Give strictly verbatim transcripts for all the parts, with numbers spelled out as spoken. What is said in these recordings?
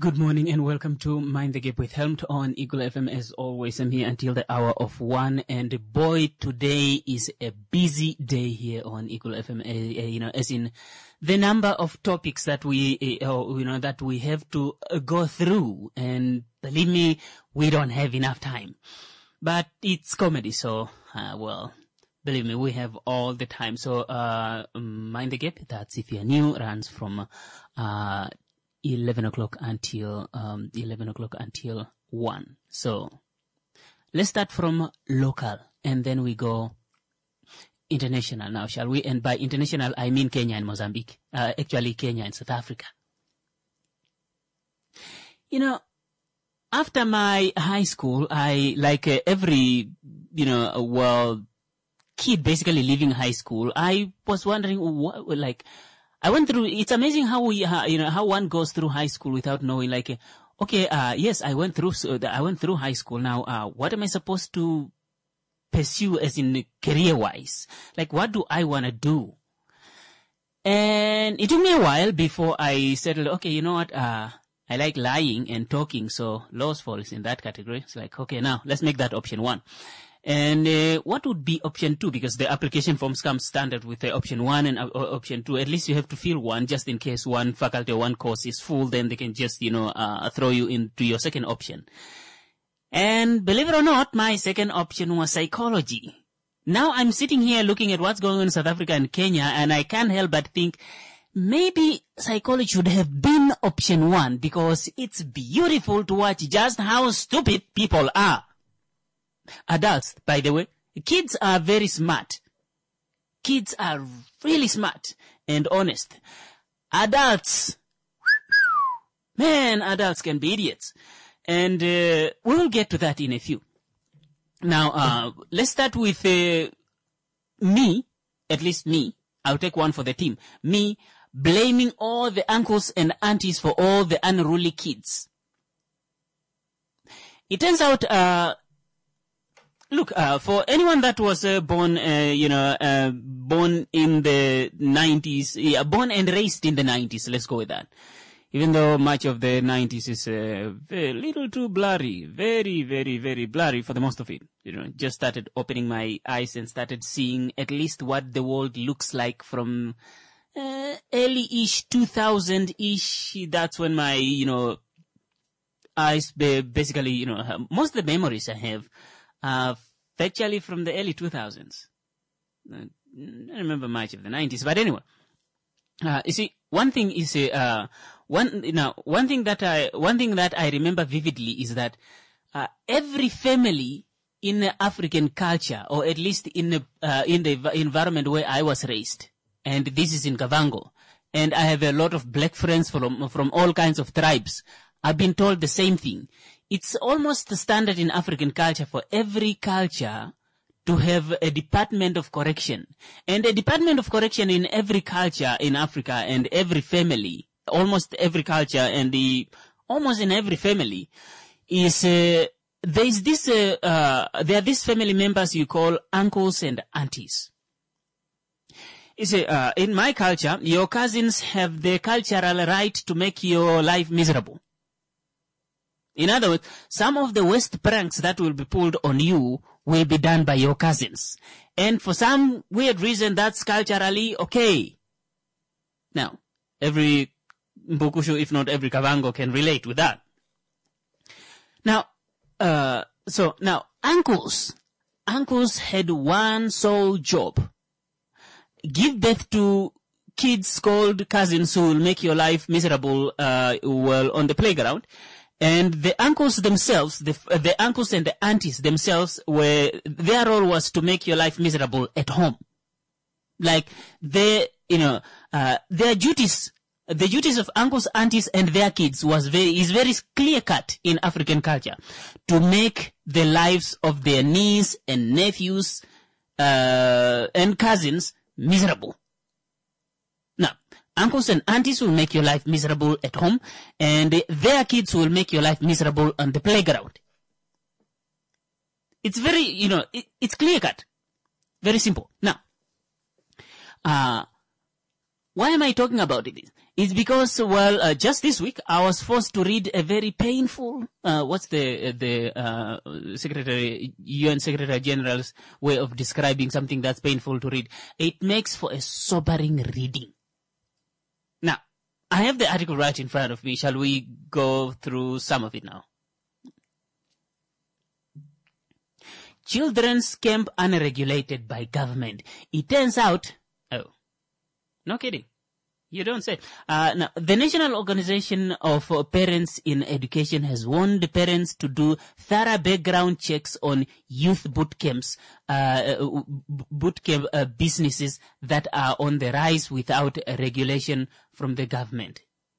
Good morning and welcome to Mind the Gap with Helmut on Eagle F M. As always, I'm here until the hour of one. And boy, today is a busy day here on Eagle F M. Uh, uh, you know, as in the number of topics that we, uh, you know, that we have to uh, go through. And believe me, we don't have enough time. But it's comedy, so uh, well. Believe me, we have all the time. So, uh, Mind the Gap, that's if you're new, runs from, uh, eleven o'clock until, um, eleven o'clock until one. So, let's start from local and then we go international now, shall we? And by international, I mean Kenya and Mozambique. Uh, actually Kenya and South Africa. You know, after my high school, I, like uh, every, you know, well, kid basically leaving high school, I was wondering what, like, I went through, it's amazing how we, how, you know, how one goes through high school without knowing, like, okay, uh, yes, I went through, so I went through high school. Now, uh, what am I supposed to pursue as in career wise? Like, what do I want to do? And it took me a while before I settled, okay, you know what, uh, I like lying and talking, so laws falls in that category. It's like, okay, now let's make that option one. And uh, what would be option two? Because the application forms come standard with the option one and uh, option two. At least you have to fill one just in case one faculty or one course is full. Then they can just, you know, uh, throw you into your second option. And believe it or not, my second option was psychology. Now I'm sitting here looking at what's going on in South Africa and Kenya, and I can't help but think maybe psychology should have been option one because it's beautiful to watch just how stupid people are. Adults, by the way, kids are very smart. Kids are really smart and honest. Adults, man, adults can be idiots. And uh, we'll get to that in a few. Now, uh, let's start with uh, me, at least me. I'll take one for the team. Me blaming all the uncles and aunties for all the unruly kids. It turns out, uh, Look, uh, for anyone that was uh, born, uh, you know, uh, born in the nineties, yeah, born and raised in the nineties, let's go with that. Even though much of the nineties is uh, a little too blurry, very, very, very blurry for the most of it. You know, just started opening my eyes and started seeing at least what the world looks like from uh, early-ish, two thousand-ish. That's when my, you know, eyes basically, you know, most of the memories I have Uh, actually from the early two thousands. I don't remember much of the nineties, but anyway. Uh, you see, one thing is, uh, one, you know, one thing that I, one thing that I remember vividly is that, uh, every family in the African culture, or at least in the, uh, in the environment where I was raised, and this is in Kavango, and I have a lot of black friends from, from all kinds of tribes, I've been told the same thing. It's almost the standard in African culture for every culture to have a department of correction. And a department of correction in every culture in Africa and every family, almost every culture and the, almost in every family, is, uh, there is this, uh, uh, there are these family members you call uncles and aunties. You see, uh, in my culture, your cousins have the cultural right to make your life miserable. In other words, some of the worst pranks that will be pulled on you will be done by your cousins. And for some weird reason, that's culturally okay. Now, every Mbukushu, if not every Kavango, can relate with that. Now, uh, so now, uncles. Uncles had one sole job. Give birth to kids called cousins who will make your life miserable, uh, well, on the playground. And the uncles themselves, the, the uncles and the aunties themselves were, their role was to make your life miserable at home. Like, they, you know, uh, their duties, the duties of uncles, aunties, and their kids was very, is very clear cut in African culture. To make the lives of their niece and nephews, uh, and cousins miserable. Now, uncles and aunties will make your life miserable at home, and their kids will make your life miserable on the playground. It's very, you know, it, it's clear cut. Very simple. Now, uh, Why am I talking about it? It's because, well, uh, just this week I was forced to read a very painful, uh, what's the, the, uh, Secretary, U N Secretary General's way of describing something that's painful to read? It makes for a sobering reading. Now, I have the article right in front of me. Shall we go through some of it now? Children's camp unregulated by government. It turns out, oh, no kidding. You don't say. Uh, now, the National Organization of uh, Parents in Education has warned parents to do thorough background checks on youth boot camps, uh, boot camp uh, businesses that are on the rise without a regulation from the government.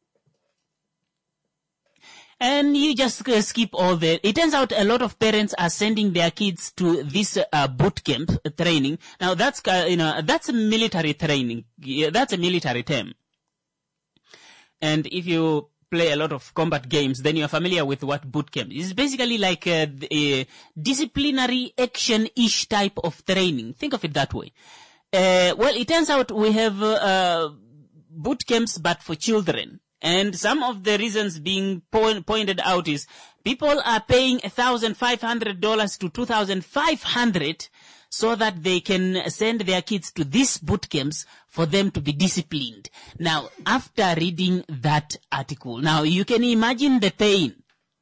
And you just uh, skip all that. It turns out a lot of parents are sending their kids to this uh, boot camp training. Now that's uh, you know that's a military training. Yeah, that's a military term. And if you play a lot of combat games, then you're familiar with what boot camp is. It's basically like a, a disciplinary action-ish type of training. Think of it that way. Uh, well, it turns out we have uh, boot camps, but for children. And some of the reasons being po- pointed out is people are paying one thousand five hundred dollars to two thousand five hundred dollars so that they can send their kids to these boot camps for them to be disciplined. Now, after reading that article, now you can imagine the pain.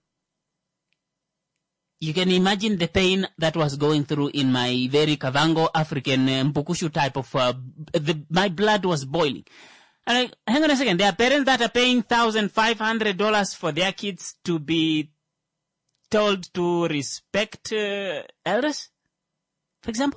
You can imagine the pain that was going through in my very Kavango African uh, Mpukushu type of, uh, the, my blood was boiling. And I, hang on a second, there are parents that are paying one thousand five hundred dollars for their kids to be told to respect uh, elders, for example.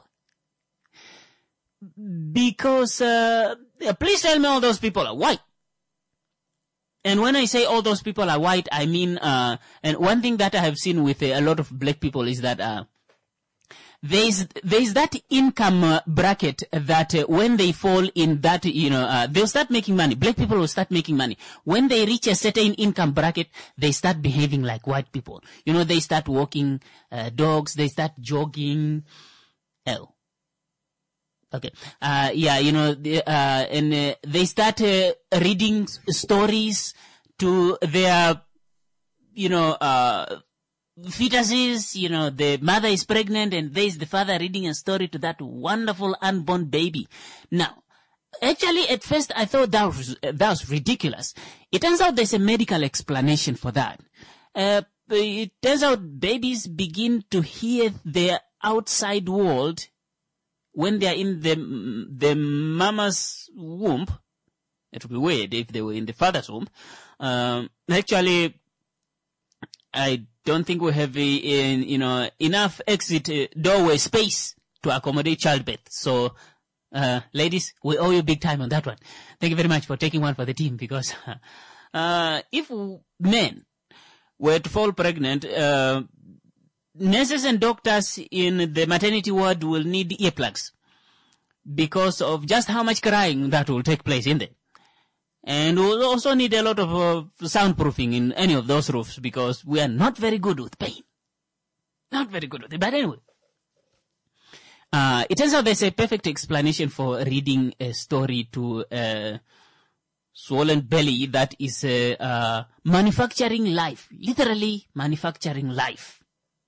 Because, uh, please tell me all those people are white. And when I say all those people are white, I mean, uh, and one thing that I have seen with uh, a lot of black people is that, uh, There's, there's that income uh, bracket that uh, when they fall in that, you know, uh, they'll start making money. Black people will start making money. When they reach a certain income bracket, they start behaving like white people. You know, they start walking uh, dogs, they start jogging. Oh. Okay. Uh, yeah, you know, uh, and uh, they start uh, reading stories to their, you know, uh, fetuses, you know, the mother is pregnant and there's the father reading a story to that wonderful unborn baby. Now, actually at first I thought that was, uh, that was ridiculous. It turns out there's a medical explanation for that. Uh, it turns out babies begin to hear their outside world when they're in the, the mama's womb. It would be weird if they were in the father's womb. Um, actually, I don't think we have, in, you know, enough exit uh, doorway space to accommodate childbirth. So, uh, ladies, we owe you big time on that one. Thank you very much for taking one for the team because, uh, if men were to fall pregnant, uh, nurses and doctors in the maternity ward will need earplugs because of just how much crying that will take place in there. And we'll also need a lot of uh, soundproofing in any of those roofs because we are not very good with pain. Not very good with it. But anyway, uh, it turns out there's a perfect explanation for reading a story to a swollen belly that is uh, uh, manufacturing life. Literally manufacturing life.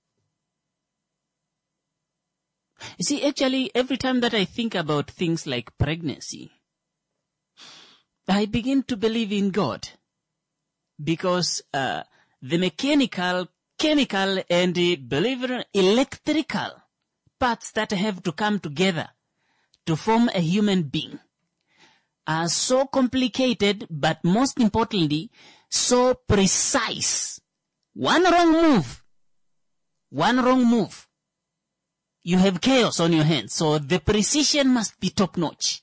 You see, actually, every time that I think about things like pregnancy, I begin to believe in God because uh, the mechanical, chemical, and uh, believe it or not, electrical parts that have to come together to form a human being are so complicated, but most importantly, so precise. One wrong move, one wrong move, you have chaos on your hands. So the precision must be top-notch.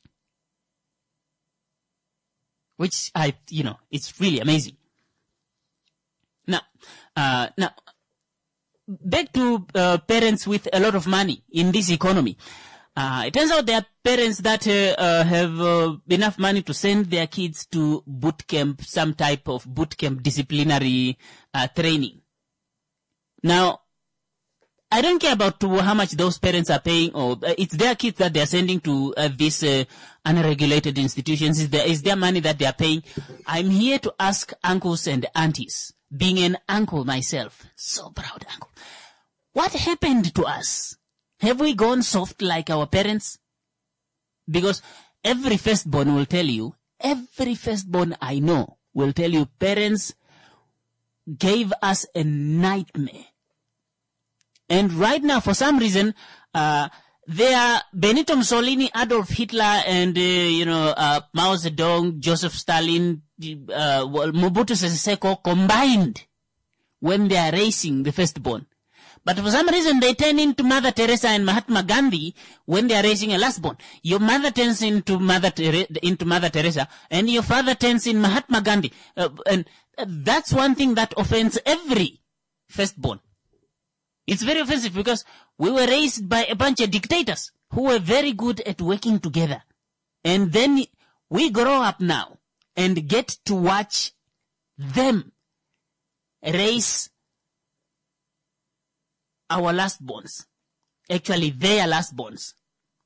Which I, you know, it's really amazing. Now, uh, now, back to uh, parents with a lot of money in this economy. Uh, it turns out there are parents that uh, uh, have uh, enough money to send their kids to boot camp, some type of boot camp disciplinary uh, training. Now, I don't care about how much those parents are paying, or uh, it's their kids that they're sending to uh, this uh, unregulated institutions. Is there, is there money that they are paying? I'm here to ask uncles and aunties, being an uncle myself, so proud uncle. What happened to us? Have we gone soft like our parents? Because every firstborn will tell you, every firstborn I know will tell you, parents gave us a nightmare. And right now, for some reason, uh, they are Benito Mussolini, Adolf Hitler, and, uh, you know, uh, Mao Zedong, Joseph Stalin, uh, Mobutu Sese Seko combined when they are raising the firstborn. But for some reason, they turn into Mother Teresa and Mahatma Gandhi when they are raising a lastborn. Your mother turns into Mother Tere- into Mother Teresa, and your father turns in Mahatma Gandhi. Uh, and uh, that's one thing that offends every firstborn. It's very offensive because we were raised by a bunch of dictators who were very good at working together. And then we grow up now and get to watch them raise our lastborns. Actually, their lastborns.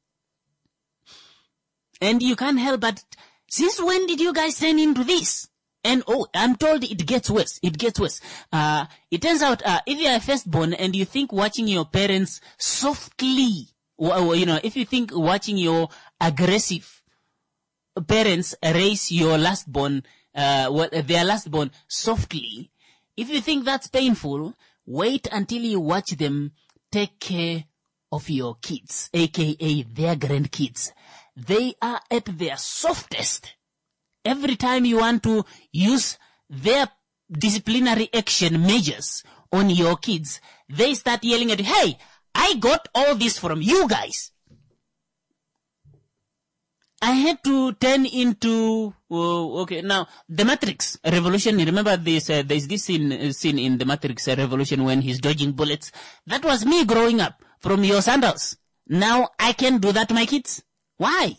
And you can't help but, since when did you guys turn into this? And oh, I'm told it gets worse. It gets worse. Uh, it turns out, uh, if you're a firstborn and you think watching your parents softly, or, or, you know, if you think watching your aggressive parents raise your lastborn, uh, what, their lastborn softly, if you think that's painful, wait until you watch them take care of your kids, aka their grandkids. They are at their softest. Every time you want to use their disciplinary action measures on your kids, they start yelling at you, hey, I got all this from you guys. I had to turn into, uh, okay, now, the Matrix Revolution, remember this, uh, there's this scene, uh, scene in the Matrix uh, Revolution when he's dodging bullets. That was me growing up from your sandals. Now I can do that to my kids. Why?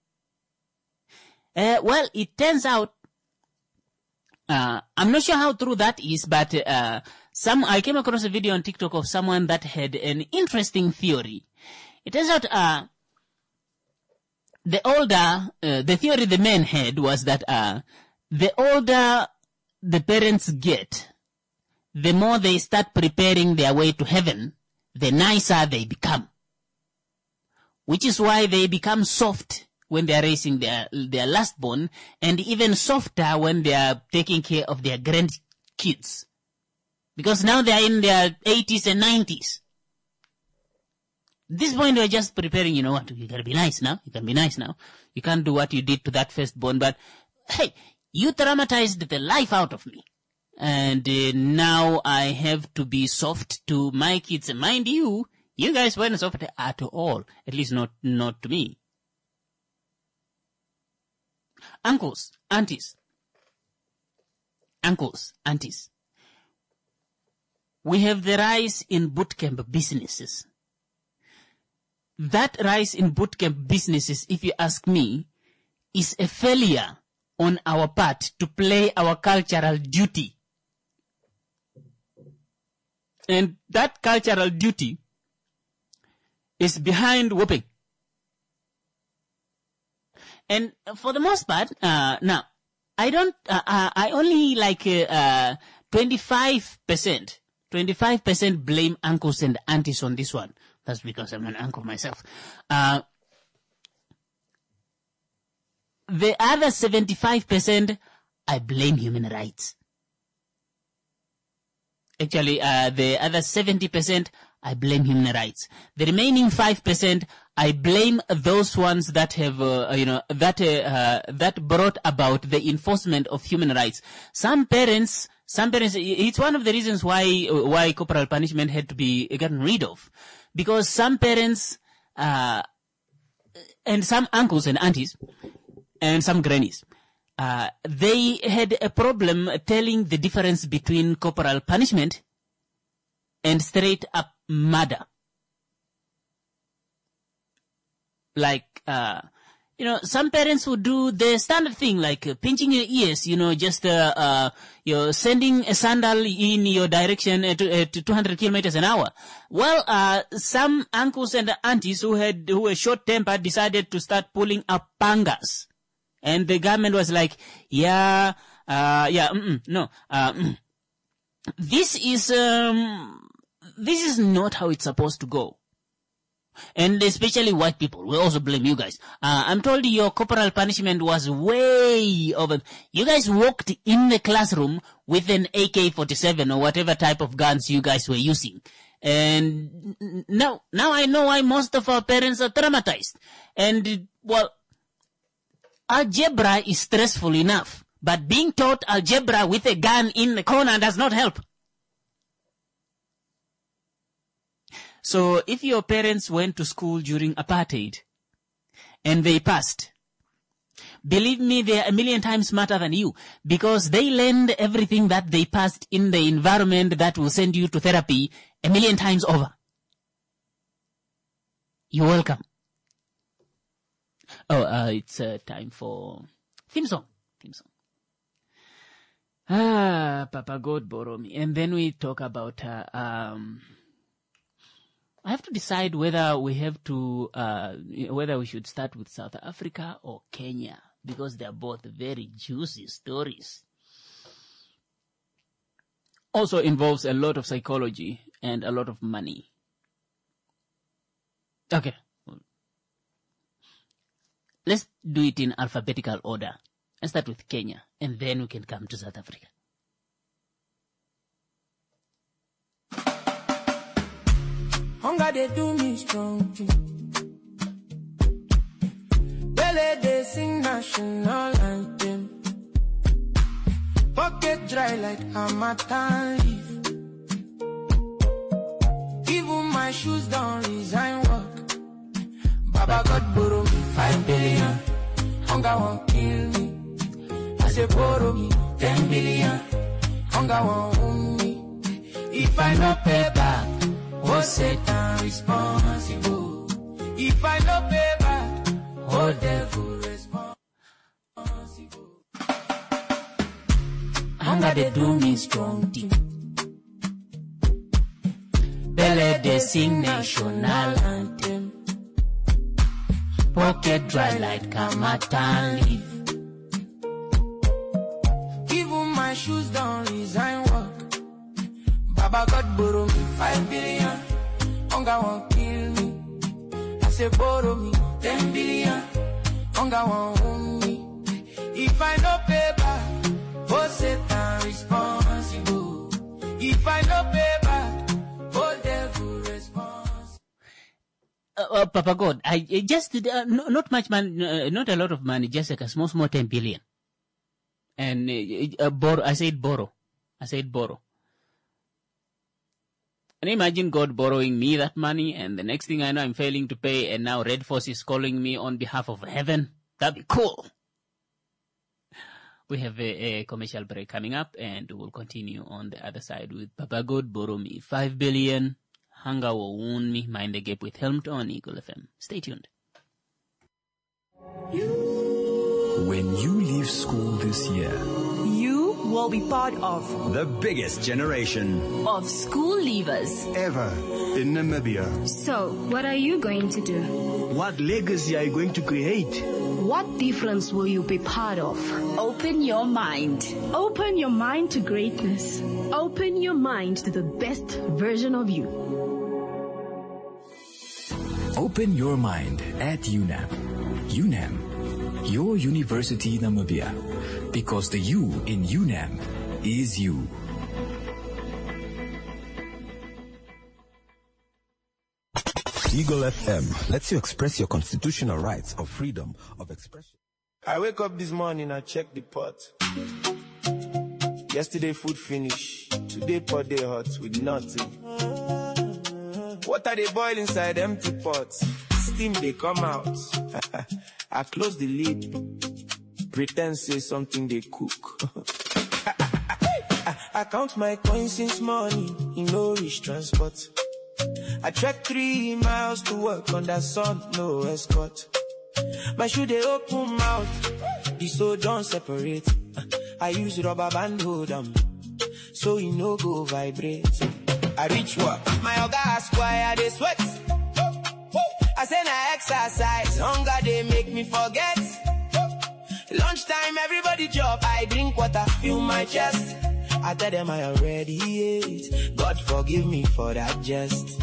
Uh, well, it turns out, uh, I'm not sure how true that is, but, uh, some, I came across a video on TikTok of someone that had an interesting theory. It turns out, uh, the older, uh, the theory the men had was that, uh, the older the parents get, the more they start preparing their way to heaven, the nicer they become. Which is why they become soft when they are raising their, their lastborn, and even softer when they are taking care of their grandkids. Because now they are in their eighties and nineties. At this point, we're just preparing, you know what, you gotta be nice now, you can be nice now. You can't do what you did to that firstborn, but, hey, you traumatized the life out of me. And uh, now I have to be soft to my kids. And mind you, you guys weren't soft at all. At least not, not to me. Uncles, aunties, uncles, aunties. We have the rise in bootcamp businesses. That rise in bootcamp businesses, if you ask me, is a failure on our part to play our cultural duty. And that cultural duty is behind whooping. And for the most part, uh, now, I don't, uh, uh, I only like, uh, uh, twenty-five percent, twenty-five percent blame uncles and aunties on this one. That's because I'm an uncle myself. Uh, the other seventy-five percent, I blame human rights. Actually, uh, the other seventy percent, I blame human rights. The remaining five percent, I blame those ones that have, uh, you know, that, uh, that brought about the enforcement of human rights. Some parents, some parents, it's one of the reasons why, why corporal punishment had to be gotten rid of. Because some parents, uh, and some uncles and aunties, and some grannies, uh, they had a problem telling the difference between corporal punishment and straight up murder. Like, uh, You know, some parents would do the standard thing like uh, pinching your ears, you know, just, uh, uh, you're sending a sandal in your direction uh, to, uh, to two hundred kilometers an hour. Well, uh, some uncles and aunties who had, who were short-tempered decided to start pulling up pangas. And the government was like, yeah, uh, yeah, mm-mm, no, uh, mm. This is, um, this is not how it's supposed to go. And especially white people, we also blame you guys. Uh, I'm told your corporal punishment was way over. You guys walked in the classroom with an A K forty-seven or whatever type of guns you guys were using. And now, now I know why most of our parents are traumatized. And, well, algebra is stressful enough. But being taught algebra with a gun in the corner does not help. So if your parents went to school during apartheid and they passed, believe me, they are a million times smarter than you because they learned everything that they passed in the environment that will send you to therapy a million times over. You're welcome. Oh, uh, it's uh, time for theme song. Theme song. Ah, Papa God borrow me. And then we talk about... Uh, um, I have to decide whether we have to, uh, whether we should start with South Africa or Kenya, because they are both very juicy stories. Also involves a lot of psychology and a lot of money. Okay. Let's do it in alphabetical order. Let's start with Kenya, and then we can come to South Africa. Hunger they do me strong too. Belly they sing national anthem. Pocket dry like Hamatan leaf. Even my shoes don't resign work. Baba God borrow me five billion. Hunger won't kill me. I say borrow me ten billion. Hunger won't own me. If I no pay back, oh, Satan responsible. If I no pay back, oh, devil responsible. Hunger they do me strong tea. Belly they sing national anthem. Pocket dry like Kamatan leaf. Even my shoes don't resign work. Baba God borrow me five billion. Hunger won't kill me. I say borrow me ten billion. Hunger won't own me. If I no pay back, oh Satan responsible. If I no pay back, oh devil responsible. Uh, uh, Papa God, I uh, just uh, no, not much money, uh, not a lot of money, just like a small, small ten billion. And uh, uh, borrow. I said borrow. I said borrow. And imagine God borrowing me that money, and the next thing I know, I'm failing to pay, and now Red Force is calling me on behalf of heaven. That'd be cool. We have a, a commercial break coming up, and we'll continue on the other side with Papa God borrow me five billion. Hunger will wound me. Mind the Gap with Helmut on Eagle F M. Stay tuned. When you leave school this year, you will be part of the biggest generation of school leavers ever in Namibia. So, what are you going to do? What legacy are you going to create? What difference will you be part of? Open your mind. Open your mind to greatness. Open your mind to the best version of you. Open your mind at U N A M. U N A M, your University Namibia. Because the U in U N A M is you. Eagle F M lets you express your constitutional rights of freedom of expression. I wake up this morning, I check the pot. Yesterday food finish. Today pot they hot with nothing. Water they boil inside empty pots. Steam they come out. I close the lid. Pretend say something they cook. I, I count my coins since morning. In no rich transport. I trek three miles to work on that sun, no escort. My shoe they open mouth, the soul don't separate. I use rubber band hold them, so you no go vibrate. I reach work, my oga ask why I dey sweat. I say na exercise, hunger they make me forget. Lunchtime everybody chop, I drink water, fill my chest. I tell them I already ate, God forgive me for that jest.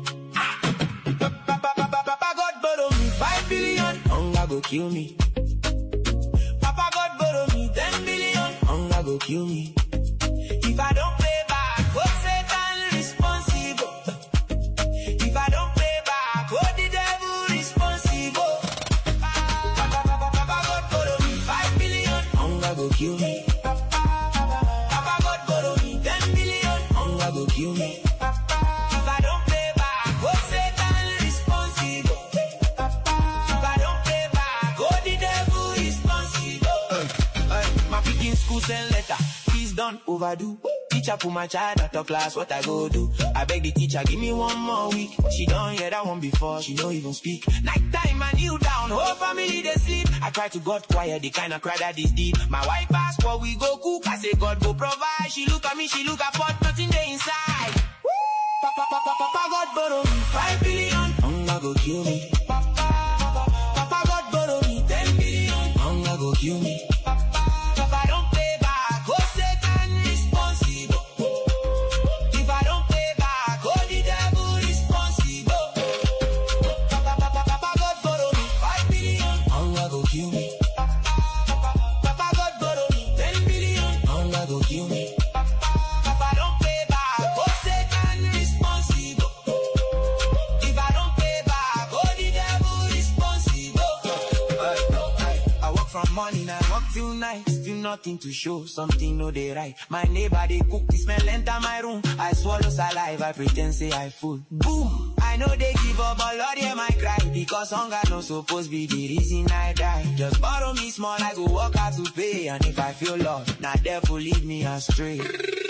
Papa God borrow me five billion, hunger go kill me. Papa God borrow me ten billion, hunger go kill me. If I don't pay back, hold Satan responsible. If I don't pay back, hold the devil responsible. Papa God borrow me five billion, hunger go kill me. Papa God borrow me ten billion, hunger go kill me. If I don't pay back, hold Satan responsible. If I don't pay back, hold the devil responsible. Uh, uh, my picking school send letter, fees done overdue. Teacher put my child out of class, what I go do? I beg the teacher, give me one more week. She done hear that one before, she don't even speak. Night time, I kneel down, whole family they sleep. I cry to God quiet, the kind of cry that is deep. My wife asked what we go cook, I say God go provide. She look at me, she look at pot, nothing there inside. Papa, papa, papa, God borrow me five billion, hunger go kill me. Papa, papa, God borrow me ten billion, hunger go kill me. If I don't pay back, oh Satan responsible. If I don't pay back, oh the devil responsible. Papa, papa, papa, God borrow me five billion, hunger go kill me. Papa, God borrow me ten billion, hunger go kill me. If I don't pay back, oh Satan responsible. If I don't pay back, oh the devil responsible. I, I, I work from morning, I work till night. Still nothing to show, something no they right. My neighbor they cook, the smell enter my room. I swallow saliva, I pretend say I full. Boom! I know they give up, but Lord hear my cry. Because hunger no supposed be the reason I die. Just borrow me small, I go work hard to pay. And if I feel lost, now devil lead me astray.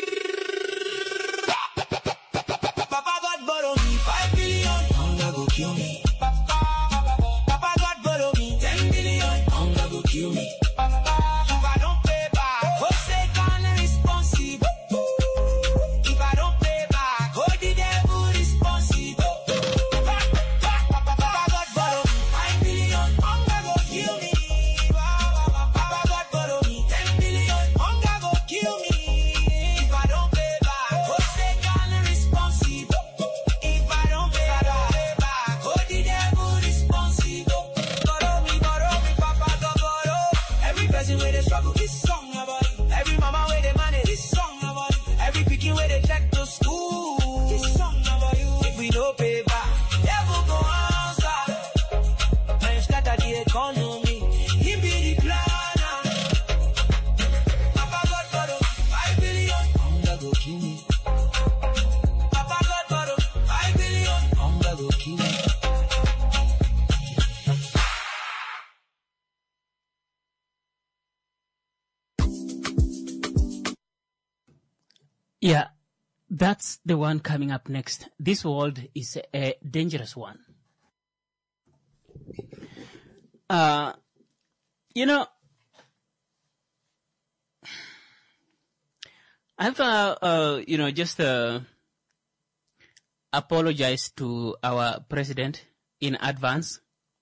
Papa God borrow me five billion, hunger go kill me. Papa God borrow me ten billion, hunger go kill me. If I don't pay back, oh Satan responsible. If I don't pay back, oh the devil responsible. Papa God borrow me five billion, hunger go kill me. Papa God borrow me ten billion, hunger go kill me. If I don't pay back, oh Satan responsible. If I don't pay back, oh the devil responsible. Borrow me, borrow me, Papa God borrow. Every person where they struggle, this song about it. Every mama where they manage, this song about it. Every picking where they check to school, this song about you. If we don't pay back, devil go answer. Man, scatter the economy, he be the planner. Papa God borrow five billion, hunger go kill me. Papa God borrow five billion, hunger go kill me. Yeah, that's the one coming up next. This world is a, a dangerous one. Uh, you know, I've, uh, uh, you know, just uh, apologized to our president in advance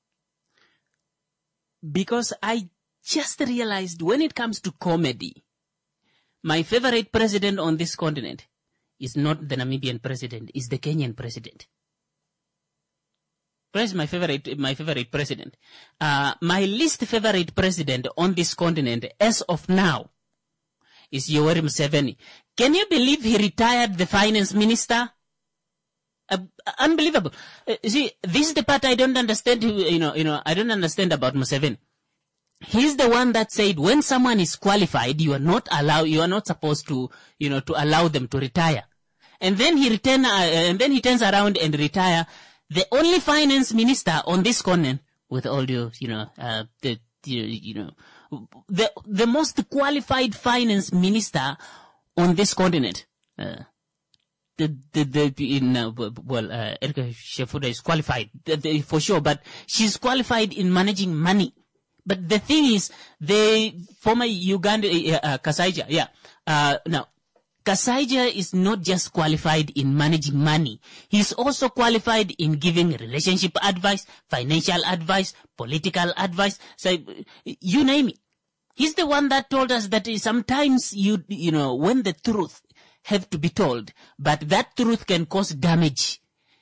because I just realized when it comes to comedy, my favorite president on this continent is not the Namibian president, is the Kenyan president. Where's my favorite, my favorite president? Uh, my least favorite president on this continent as of now is Yoweri Museveni. Can you believe he retired the finance minister? Uh, unbelievable. Uh, see, this is the part I don't understand, you know, you know, I don't understand about Museveni. He's the one that said when someone is qualified, you are not allowed, you are not supposed to, you know, to allow them to retire. And then he return, uh, and then he turns around and retire the only finance minister on this continent with all the, you know, uh, the, the, you know, the, the most qualified finance minister on this continent. Uh, the, the, the in, uh, well, uh, Erica Shefuda is qualified the, the, for sure, but she's qualified in managing money. But the thing is, the former Uganda, uh, uh, Kasaija, yeah, uh, now, Kasaija is not just qualified in managing money. He's also qualified in giving relationship advice, financial advice, political advice. So, you name it. He's the one that told us that sometimes you, you know, when the truth have to be told, but that truth can cause damage.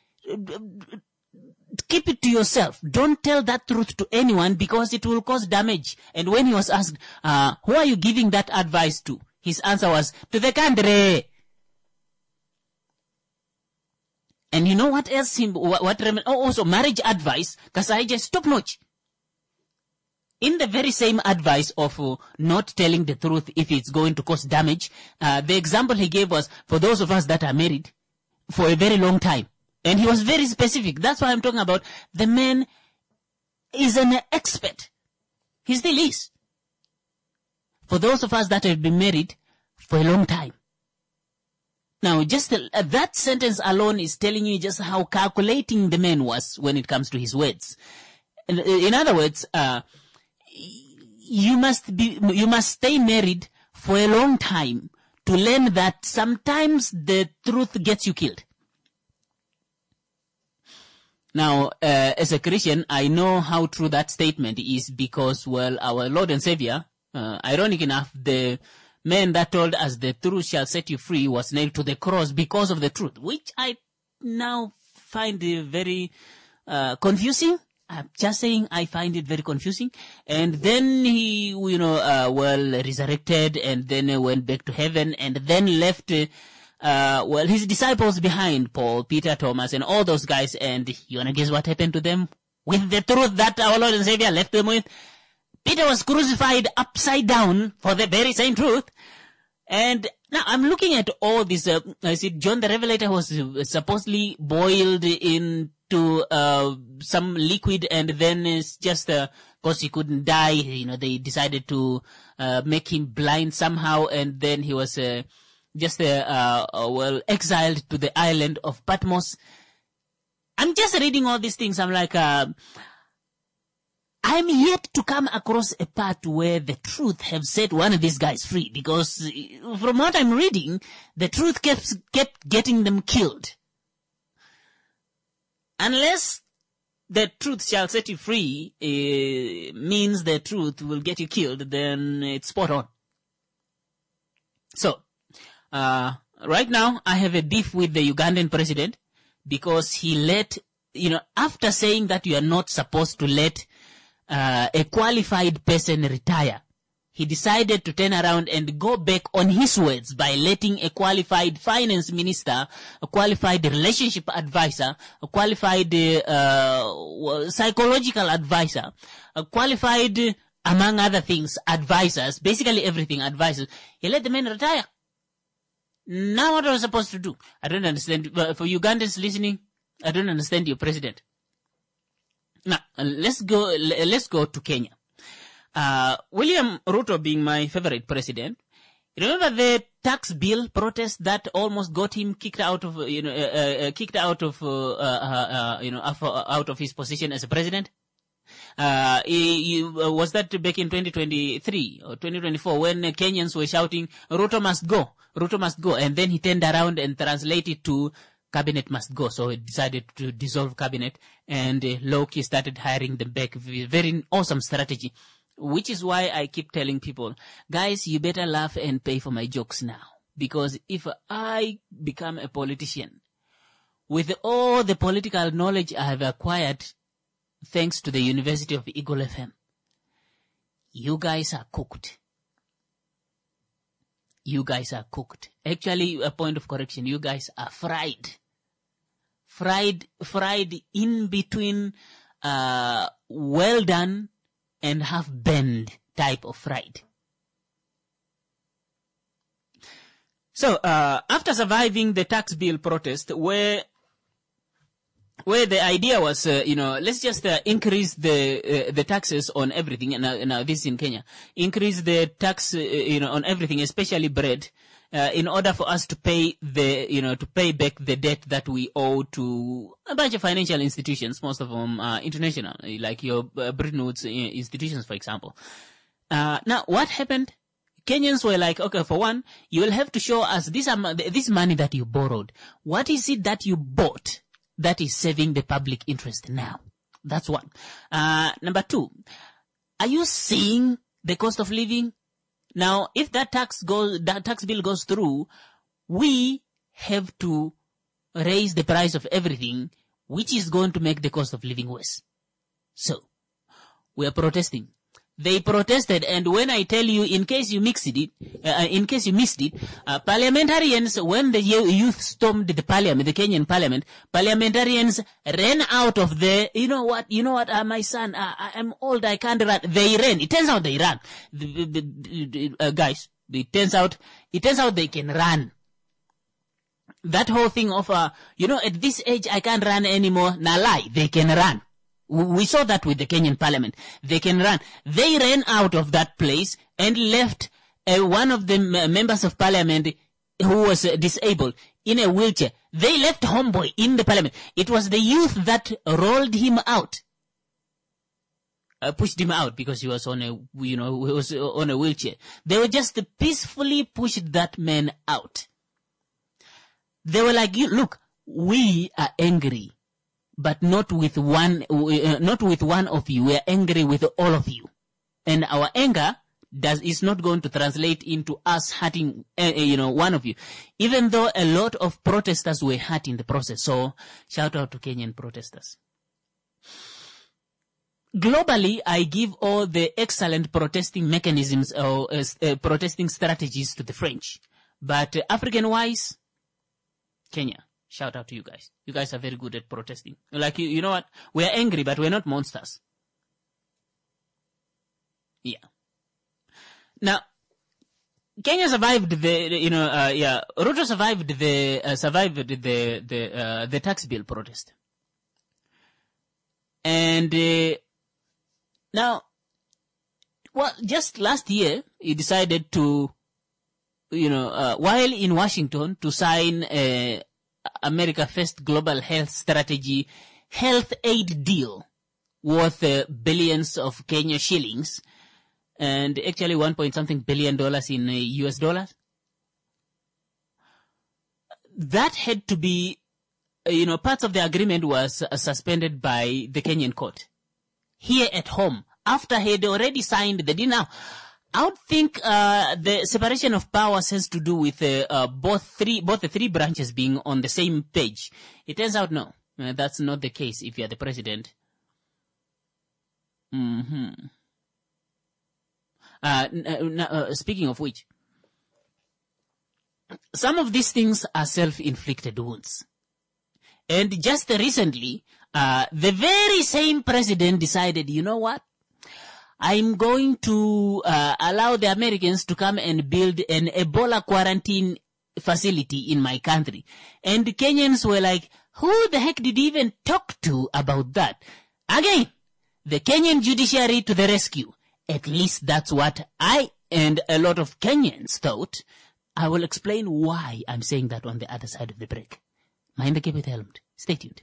Keep it to yourself. Don't tell that truth to anyone because it will cause damage. And when he was asked, uh, who are you giving that advice to? His answer was, to the country. And you know what else? Him, what, what oh, also marriage advice, Kasaija is top notch. In the very same advice of uh, not telling the truth if it's going to cause damage, uh, the example he gave was for those of us that are married for a very long time. And he was very specific. That's why I'm talking about. The man is an expert. He still is. For those of us that have been married for a long time. Now, just uh, that sentence alone is telling you just how calculating the man was when it comes to his words. In, in other words, uh, you must be, you must stay married for a long time to learn that sometimes the truth gets you killed. Now, uh, as a Christian, I know how true that statement is because, well, our Lord and Savior, uh, ironic enough, the man that told us the truth shall set you free was nailed to the cross because of the truth, which I now find uh, very uh, confusing. I'm just saying I find it very confusing. And then he, you know, uh, well, resurrected and then uh, went back to heaven and then left uh, Uh, well, his disciples behind, Paul, Peter, Thomas, and all those guys. And you wanna guess what happened to them? With the truth that our Lord and Savior left them with? Peter was crucified upside down for the very same truth. And now I'm looking at all this. Uh, I see John the Revelator was uh, supposedly boiled into uh, some liquid, and then it's just uh, because he couldn't die, you know, they decided to uh, make him blind somehow, and then he was uh, just uh, uh, well exiled to the island of Patmos. I'm just reading all these things. I'm like, uh, I'm yet to come across a part where the truth have set one of these guys free, because from what I'm reading, the truth kept kept getting them killed. Unless the truth shall set you free uh, means the truth will get you killed, then it's spot on. So, uh, right now I have a beef with the Ugandan president because he let, you know, after saying that you are not supposed to let uh, a qualified person retire, he decided to turn around and go back on his words by letting a qualified finance minister, a qualified relationship advisor, a qualified uh, psychological advisor, a qualified, among other things, advisors, basically everything, advisors. He let the man retire. Now what are we supposed to do? I don't understand. For Ugandans listening, I don't understand your president. Now, let's go, let's go to Kenya. Uh, William Ruto being my favorite president, remember the tax bill protest that almost got him kicked out of, you know, uh, uh, kicked out of, uh, uh, uh, you know, out of his position as a president? Uh, he, he, uh, was that back in twenty twenty-three or twenty twenty-four when uh, Kenyans were shouting, Ruto must go, Ruto must go, and then he turned around and translated to cabinet must go. So he decided to dissolve cabinet, and uh, Loki started hiring them back. Very awesome strategy. Which is why I keep telling people, guys, you better laugh and pay for my jokes now. Because if I become a politician, with all the political knowledge I have acquired, thanks to the University of Eagle F M, you guys are cooked. You guys are cooked. Actually, a point of correction, you guys are fried. Fried, fried in between, uh, well done and half bend type of fried. So, uh, after surviving the tax bill protest, where, where the idea was, uh, you know, let's just uh, increase the, uh, the taxes on everything, and uh, now this is in Kenya, increase the tax, uh, you know, on everything, especially bread, uh, in order for us to pay the, you know, to pay back the debt that we owe to a bunch of financial institutions, most of them are international, like your uh, Bretton Woods institutions, for example. Uh, now, what happened? Kenyans were like, okay, for one, you will have to show us this, um, this money that you borrowed. What is it that you bought that is saving the public interest now? That's one. Uh, number two, are you seeing the cost of living? Now, if that tax goes, that tax bill goes through, we have to raise the price of everything, which is going to make the cost of living worse. So, we are protesting. They protested, and when I tell you, in case you mixed it, uh, in case you missed it, uh, parliamentarians, when the youth stormed the parliament, the Kenyan parliament, parliamentarians ran out of the, you know what, you know what, uh, my son, uh, I'm old, I can't run. They ran. It turns out they ran. The, the, the, uh, guys, it turns out, it turns out they can run. That whole thing of, uh, you know, at this age, I can't run anymore. Nah, lie. They can run. We saw that with the Kenyan parliament. They can run. They ran out of that place and left uh, one of the m- members of parliament who was uh, disabled in a wheelchair. They left homeboy in the parliament. It was the youth that rolled him out. Uh, pushed him out because he was on a, you know, he was on a wheelchair. They were just peacefully pushed that man out. They were like, you, look, we are angry. But not with one, uh, not with one of you. We are angry with all of you, and our anger does is not going to translate into us hurting, uh, you know, one of you. Even though a lot of protesters were hurt in the process. So, shout out to Kenyan protesters. Globally, I give all the excellent protesting mechanisms or uh, uh, protesting strategies to the French, but uh, African-wise, Kenya. Shout out to you guys. You guys are very good at protesting. Like, you, you know what? We're angry, but we're not monsters. Yeah. Now, Kenya survived the, you know, uh, yeah, Ruto survived the, uh, survived the, the, uh, the tax bill protest. And, uh, now, well, just last year, he decided to, you know, uh, while in Washington, to sign a, America First Global Health Strategy health aid deal worth uh, billions of Kenya shillings and actually one point something billion dollars in uh, U S dollars. That had to be, uh, you know, parts of the agreement was uh, suspended by the Kenyan court. Here at home, after he had already signed the deal. Now, I would think uh, the separation of powers has to do with uh, uh, both three, both the three branches being on the same page. It turns out no, uh, that's not the case if you are the president. Mm-hmm. Uh, n- n- uh, speaking of which, some of these things are self-inflicted wounds, and just recently, uh, the very same president decided, you know what? I'm going to uh, allow the Americans to come and build an Ebola quarantine facility in my country. And the Kenyans were like, who the heck did you even talk to about that? Again, the Kenyan judiciary to the rescue. At least that's what I and a lot of Kenyans thought. I will explain why I'm saying that on the other side of the break. Mind the Cape Helmet. Stay tuned.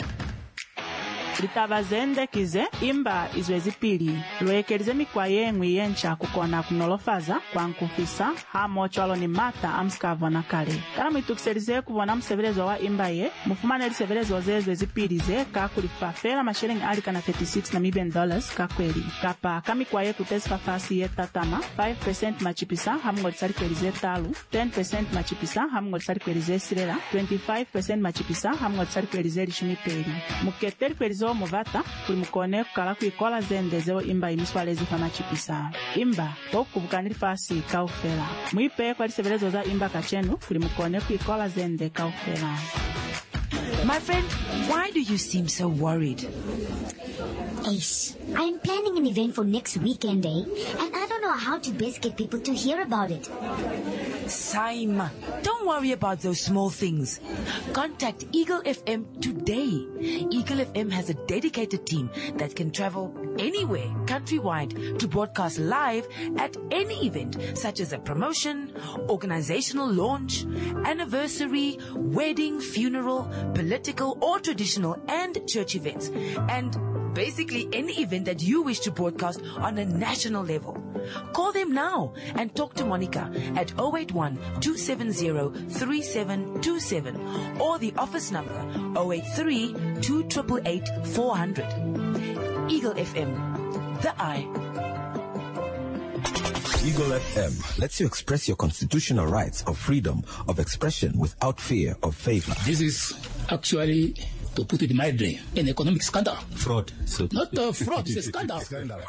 Litabazendekize imba izwezipili lwekelize mikwa yengwi yencha kukona kunolofaza kwa nkufisa hamo chwalo ni mata amskava na kale kana mwitukiselize kuvona msevelezo wa imba ye mufumane lisevelezo zezwe zipilize kakulifafela mashilingi alika na thirty-six na million dollars kakweli kapa kamikwa ye kutesifa fasi ye tatama five percent machipisa hamungo lisari kwelize talu ten percent machipisa hamungo lisari kwelize silela twenty-five percent machipisa hamungo lisari kwelize lishumipeli muketeri kwelizo Movata kulimukone kukala kuikola zende zeo imba imiswalezi fama chipisa imba tokubukanili fasi kaufela mwipe kwa lisevelezo za imba kachenu kulimukone kuikola zende kaufela. My friend, why do you seem so worried? Ace, I'm planning an event for next weekend, eh? And I don't know how to best get people to hear about it. Saima, don't worry about those small things. Contact Eagle F M today. Eagle F M has a dedicated team that can travel anywhere countrywide to broadcast live at any event, such as a promotion, organizational launch, anniversary, wedding, funeral, political or traditional and church events, and basically any event that you wish to broadcast on a national level. Call them now and talk to Monica at zero eight one, two seven zero, three seven two seven or the office number zero eight three, two eight eight, four zero zero. Eagle F M, the eye. Eagle F M lets you express your constitutional rights of freedom of expression without fear of favor. This is actually, to put it mildly, an economic scandal. Fraud. So Not a fraud, it's a scandal.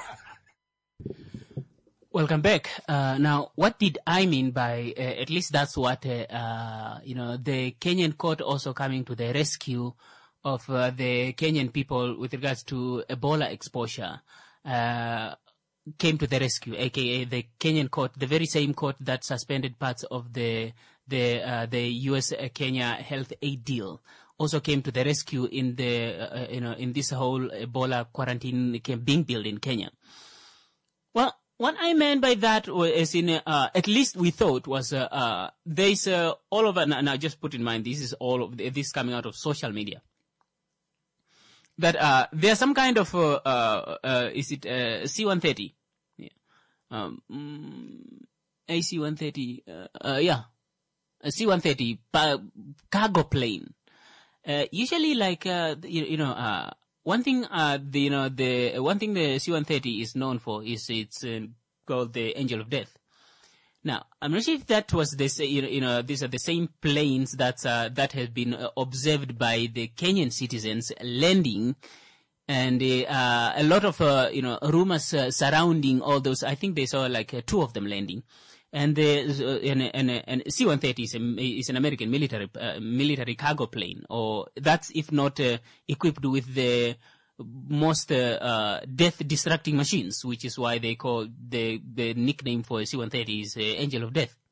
Welcome back. Uh, now, what did I mean by, uh, at least that's what, uh, uh, you know, the Kenyan court also coming to the rescue of uh, the Kenyan people with regards to Ebola exposure, uh, came to the rescue, aka the Kenyan court, the very same court that suspended parts of the, the, uh, the U S Kenya health aid deal. Also came to the rescue in the, uh, you know, in this whole Ebola quarantine camp being built in Kenya. Well, what I meant by that is in, uh, at least we thought was, uh, uh, there's, uh, all over, and I just put in mind, this is all of, this coming out of social media. That, uh, there's some kind of, uh, uh, uh is it, uh, C one thirty? Yeah. Um, A C one thirty, uh, uh, yeah. A C one thirty, uh, cargo plane. Uh, usually like, uh, you, you know, uh, one thing, uh, the, you know, the, one thing the C one thirty is known for is it's uh, called the Angel of Death. Now, I'm not sure if that was the, you know, you know these are the same planes that, uh, that have been uh, observed by the Kenyan citizens landing, and, uh, a lot of, uh, you know, rumors uh, surrounding all those. I think they saw like uh, two of them landing. And the, uh, and, and, and C one thirty is, a, is an American military, uh, military cargo plane, or that's if not, uh, equipped with the most, uh, uh, death distracting machines, which is why they call the, the nickname for C one thirty is uh, Angel of Death.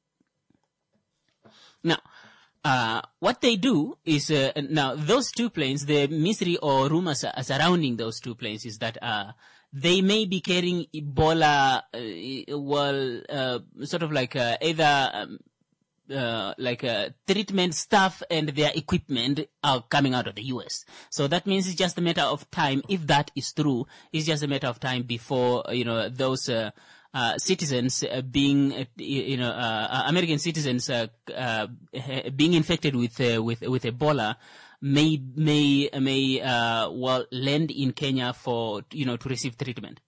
Now, uh, what they do is, uh, now those two planes, the mystery or rumors surrounding those two planes is that, uh, they may be carrying Ebola, uh, well, uh, sort of like, uh, either, um, uh, like, uh, treatment stuff and their equipment are coming out of the U S. So that means it's just a matter of time. If that is true, it's just a matter of time before, you know, those, uh, uh, citizens uh, being, uh, you know, uh, American citizens, uh, uh, being infected with, uh, with, with Ebola, may, may, may, uh, well, land in Kenya for, you know, to receive treatment.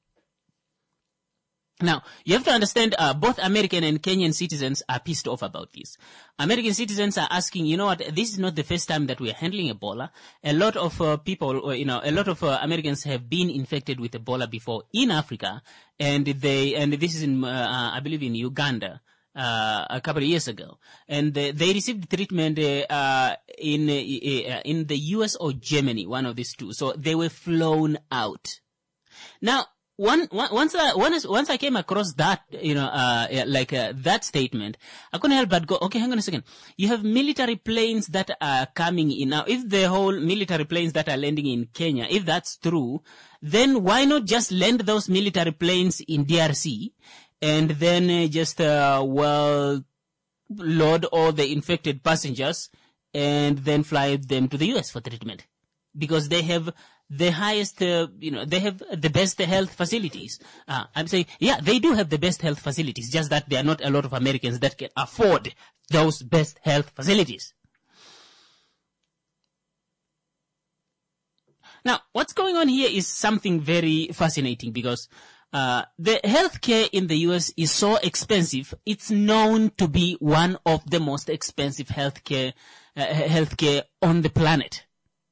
Now, you have to understand, uh, both American and Kenyan citizens are pissed off about this. American citizens are asking, you know what, this is not the first time that we are handling Ebola. A lot of, uh, people, or, you know, a lot of, uh, Americans have been infected with Ebola before in Africa, and they, and this is in, uh, I believe in Uganda. Uh, a couple of years ago, and uh, they received treatment uh, in uh, in the U S or Germany, one of these two. So they were flown out. Now, one, one once I once once I came across that, you know, uh, like uh, that statement, I couldn't help but go, okay, hang on a second. You have military planes that are coming in now. If the whole military planes that are landing in Kenya, if that's true, then why not just land those military planes in D R C? And then uh, just, uh, well, load all the infected passengers and then fly them to the U S for treatment. Because they have the highest, uh, you know, they have the best health facilities. Uh, I'm saying, yeah, they do have the best health facilities, just that there are not a lot of Americans that can afford those best health facilities. Now, what's going on here is something very fascinating because Uh, the healthcare in the U S is so expensive. It's known to be one of the most expensive healthcare, uh, healthcare on the planet.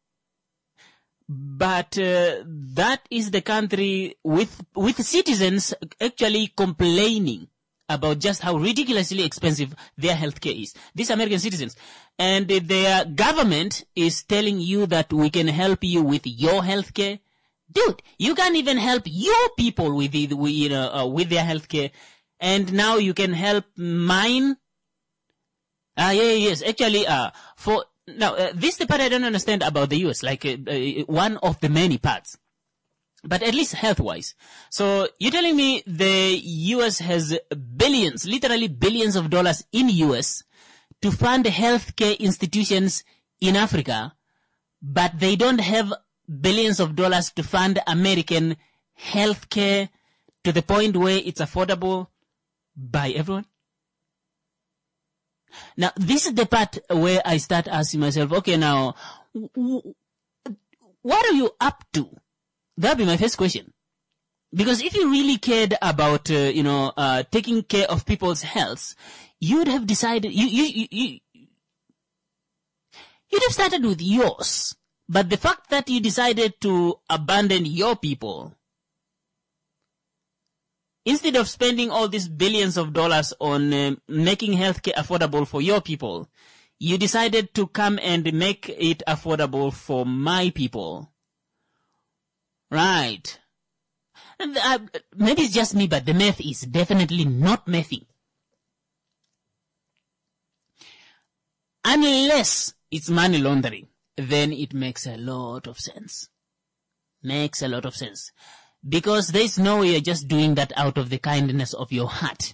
But, uh, that is the country with, with citizens actually complaining about just how ridiculously expensive their healthcare is. These American citizens. And uh, their government is telling you that we can help you with your healthcare. Dude, you can't even help your people with the, you know, uh, with their healthcare, and now you can help mine Ah, yeah, yes. Actually, uh, for now, uh, this is the part I don't understand about the U S. Like uh, uh, one of the many parts, but at least health-wise. So you're telling me the U S has billions, literally billions of dollars in U S to fund healthcare institutions in Africa, but they don't have billions of dollars to fund American healthcare to the point where it's affordable by everyone? Now, this is the part where I start asking myself, okay, now, what are you up to? That'll be my first question. Because if you really cared about, uh, you know, uh, taking care of people's health, you'd have decided, you, you, you, you, you'd have started with yours. But the fact that you decided to abandon your people, instead of spending all these billions of dollars on uh, making healthcare affordable for your people, you decided to come and make it affordable for my people. Right. And, uh, maybe it's just me, but the math is definitely not mathing. Unless it's money laundering, then it makes a lot of sense. Makes a lot of sense. Because there's no way you're just doing that out of the kindness of your heart.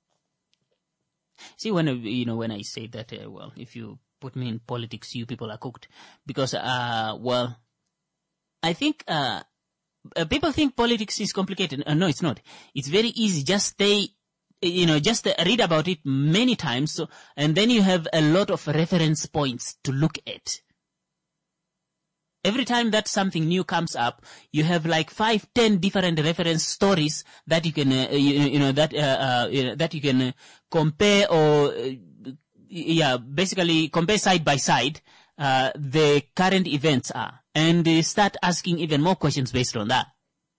See, when, you know, when I say that, uh, well, if you put me in politics, you people are cooked. Because, uh, well, I think, uh, uh people think politics is complicated. Uh, no, it's not. It's very easy. Just stay, you know, just uh, read about it many times. So, and then you have a lot of reference points to look at. Every time that something new comes up, you have like five, ten different reference stories that you can, uh, you, you know, that, uh, uh, you know, that you can uh, compare or, uh, yeah, basically compare side by side, uh, the current events are, and uh, start asking even more questions based on that.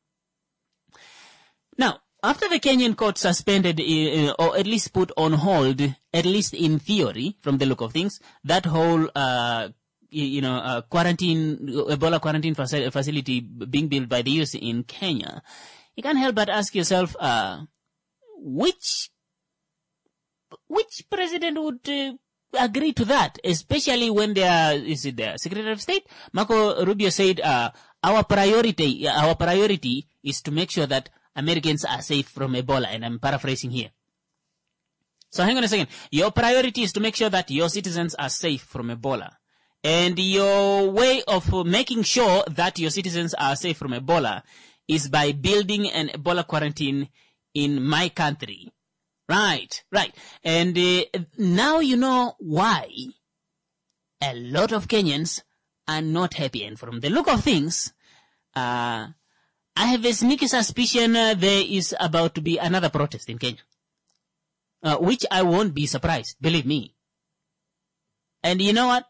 Now, after the Kenyan court suspended, uh, or at least put on hold, at least in theory, from the look of things, that whole, uh, you know, uh, quarantine, Ebola quarantine faci- facility being built by the U S in Kenya, you can't help but ask yourself, uh, which, which president would uh, agree to that? Especially when they are, is it the Secretary of State? Marco Rubio said, uh, our priority, our priority is to make sure that Americans are safe from Ebola, and I'm paraphrasing here. So hang on a second. Your priority is to make sure that your citizens are safe from Ebola. And your way of making sure that your citizens are safe from Ebola is by building an Ebola quarantine in my country. Right, right. And uh, now you know why a lot of Kenyans are not happy. And from the look of things, uh, I have a sneaky suspicion uh, there is about to be another protest in Kenya. Uh, which I won't be surprised, believe me. And you know what?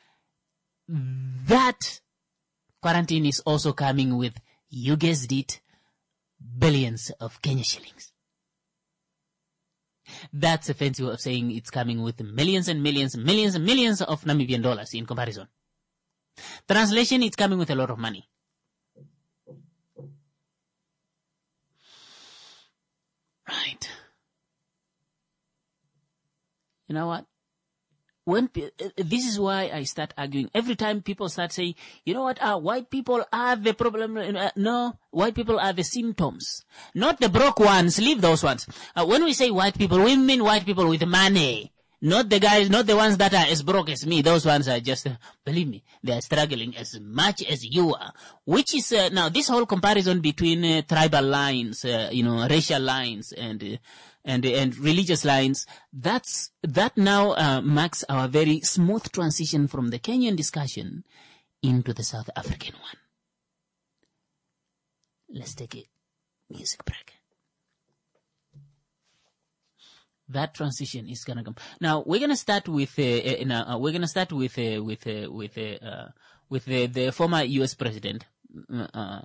That quarantine is also coming with, you guessed it, billions of Kenya shillings. That's a fancy way of saying it's coming with millions and millions, millions and millions of Namibian dollars in comparison. Translation, it's coming with a lot of money. Right. You know what? When this is why I start arguing. Every time people start saying, you know what, uh, white people are the problem. Uh, no, white people are the symptoms. Not the broke ones. Leave those ones. Uh, when we say white people, we mean white people with money. Not the guys, not the ones that are as broke as me. Those ones are just, uh, believe me, they are struggling as much as you are. Which is, uh, now this whole comparison between uh, tribal lines, uh, you know, racial lines and, uh, and, and religious lines, that's, that now, uh, marks our very smooth transition from the Kenyan discussion into the South African one. Let's take a music break. That transition is gonna come. Now we're gonna start with, uh, uh, now, uh, we're gonna start with, uh, with, uh, with, uh, uh with uh, the former U S president, uh,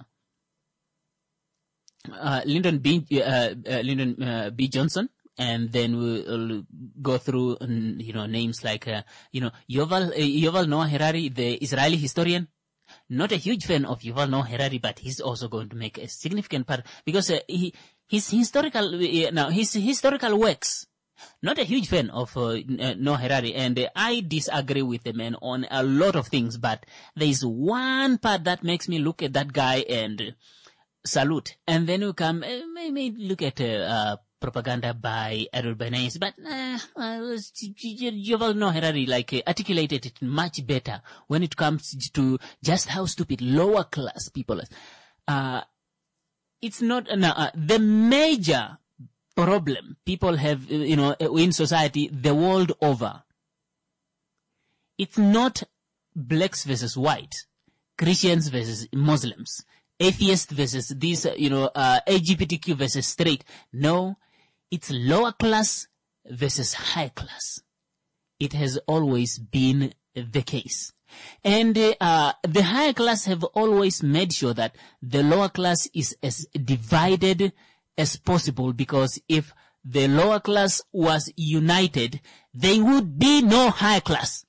uh, Lyndon B, uh, uh, Lyndon uh, B. Johnson, and then we'll go through, you know, names like, uh, you know, Yuval, uh, Yuval Noah Harari, the Israeli historian. Not a huge fan of Yuval Noah Harari, but he's also going to make a significant part because uh, he, his historical, uh, now his historical works not a huge fan of uh, uh, Noah Harari, and uh, I disagree with the man on a lot of things, but there is one part that makes me look at that guy and uh, salute. And then you come, uh, maybe look at uh, uh, propaganda by Edward Bernays, but uh, uh, Yuval Noah Harari like uh, articulated it much better when it comes to just how stupid lower class people are. Uh, it's not, uh, uh, the major problem people have, you know, in society the world over. It's not blacks versus white, Christians versus Muslims, atheists versus these, you know, uh, L G B T Q versus straight. No, it's lower class versus high class. It has always been the case. And uh, the higher class have always made sure that the lower class is as divided as possible, because if the lower class was united, there would be no high class.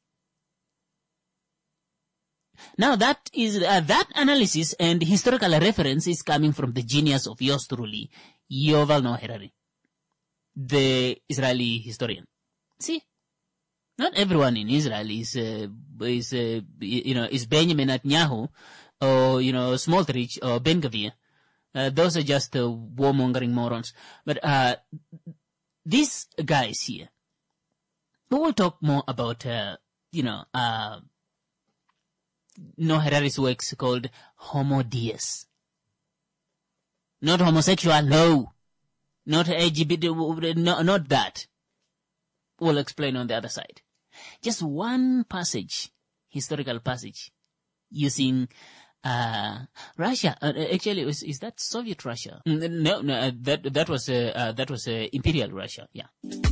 Now that is uh, that analysis and historical reference is coming from the genius of yours truly, Yuval Noah Harari, the Israeli historian. See, not everyone in Israel is uh, is uh, you know is Benjamin Netanyahu or you know Smotrich or Ben Gvir. Uh, those are just uh, warmongering morons. But uh, these guys here, we will talk more about, uh, you know, uh, Noah Harari's works called Homo Deus. Not homosexual, no. Not L G B T, no, not that. We'll explain on the other side. Just one passage, historical passage, using Uh, Russia, uh, actually, is, is that Soviet Russia? No, no, uh, that, that was, uh, uh, that was, uh, Imperial Russia, yeah.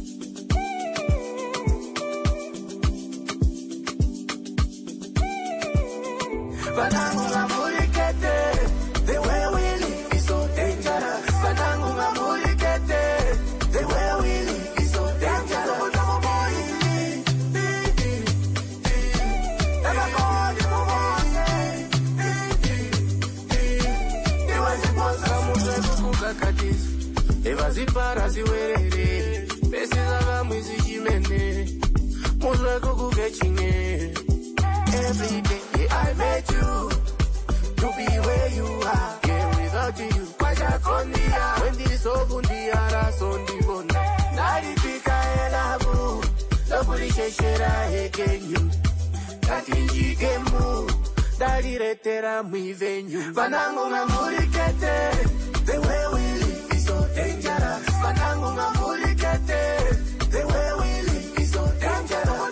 Evazipara ziwerere Besizaga mwizi jimene Muzwe kukuke chinge Every day I met you To be where you are Yeah, without you Kwaja kondia Wendi sofu ndiara sondi bonda Naripika elabu Lopuri sheshera hekenyu Katinji gemu Dari retera mwivenyu Vanango ngamurikete The way we live is so dangerous. Manango ngamurikete. The way we live is so dangerous.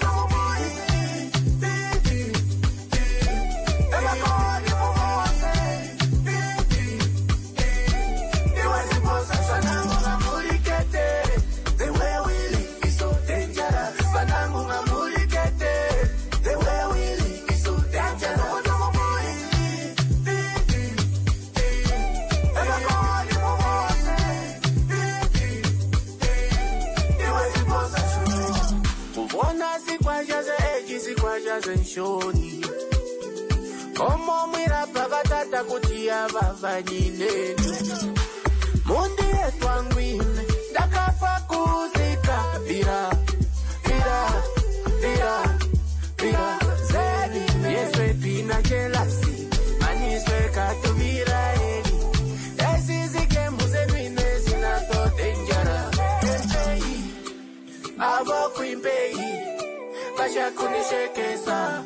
Shoni Omo mwira pagatata kutia vavanyine Mundi etwangwine Dakafa kuzika Vira, vira, vira, vira Zedi Yeswe pina jelasi Maniswe katu vira eri Esizi kemuze nwine Zina so denjara Kempei Avo kuimpei Kasha kunishekesa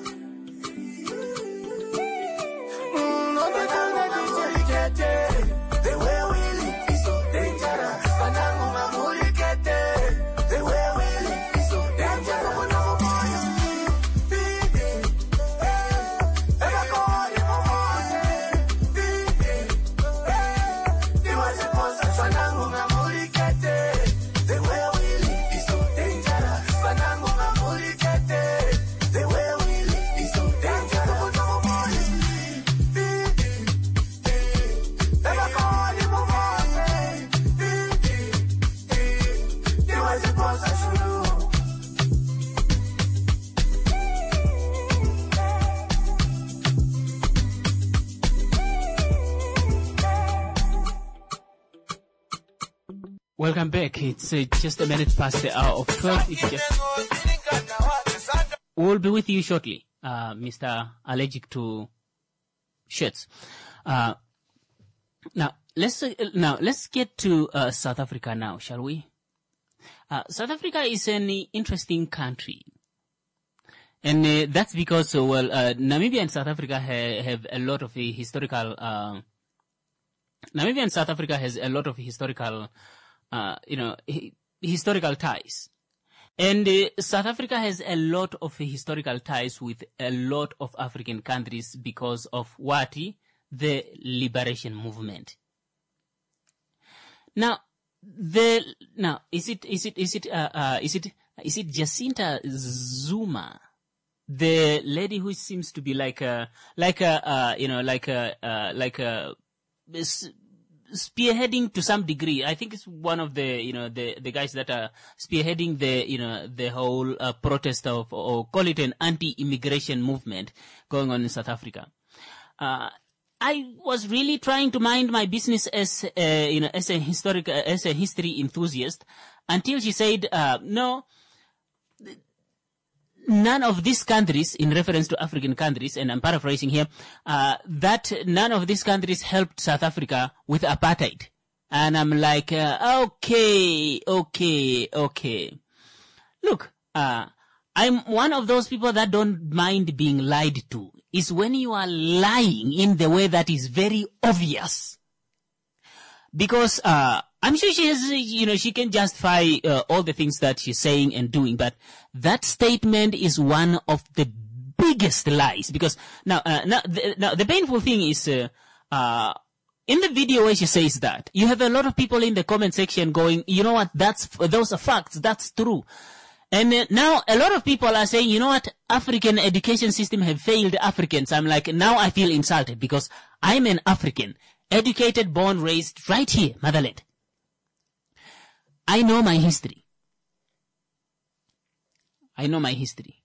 Mm, no te tanga kichirikete The way we live is so dangerous Kanangu mamurikete The way we live is so dangerous Kanangu mamurikete Ega kodi mumose Iwazi posa Kanangu mamurikete The way we live is so dangerous Kanangu mamurikete The way we Welcome back. It's uh, just a minute past the hour of twelve. It's just... We'll be with you shortly, uh, Mister Allergic to Shirts. Uh, now let's uh, now let's get to uh, South Africa now, shall we? Uh, South Africa is an interesting country, and uh, that's because uh, well, uh, Namibia and South Africa ha- have a lot of uh, historical. Uh, Namibia and South Africa has a lot of historical, uh, you know, hi- historical ties. And uh, South Africa has a lot of uh, historical ties with a lot of African countries because of what? The liberation movement. Now, the, now, is it, is it, is it, uh, uh, is it, is it Jacinta Zuma? The lady who seems to be like a, like a, uh, you know, like a, uh, like a, spearheading to some degree. I think it's one of the, you know, the, the guys that are spearheading the, you know, the whole uh, protest of, or call it an anti-immigration movement going on in South Africa. Uh, I was really trying to mind my business as, uh, you know, as a historic, uh, as a history enthusiast until she said, uh, no, none of these countries, in reference to African countries, and I'm paraphrasing here, uh, that none of these countries helped South Africa with apartheid. And I'm like, uh, okay, okay, okay. Look, uh, I'm one of those people that don't mind being lied to. It's when you are lying in the way that is very obvious. Because, uh, I'm sure she has, you know, she can justify uh, all the things that she's saying and doing, but that statement is one of the biggest lies. Because now, uh, now, the, now the painful thing is, uh, uh, in the video where she says that, you have a lot of people in the comment section going, you know what, that's, those are facts, that's true. And uh, now a lot of people are saying, you know what, African education system have failed Africans. I'm like, now I feel insulted because I'm an African, educated, born, raised right here, motherland. I know my history. I know my history.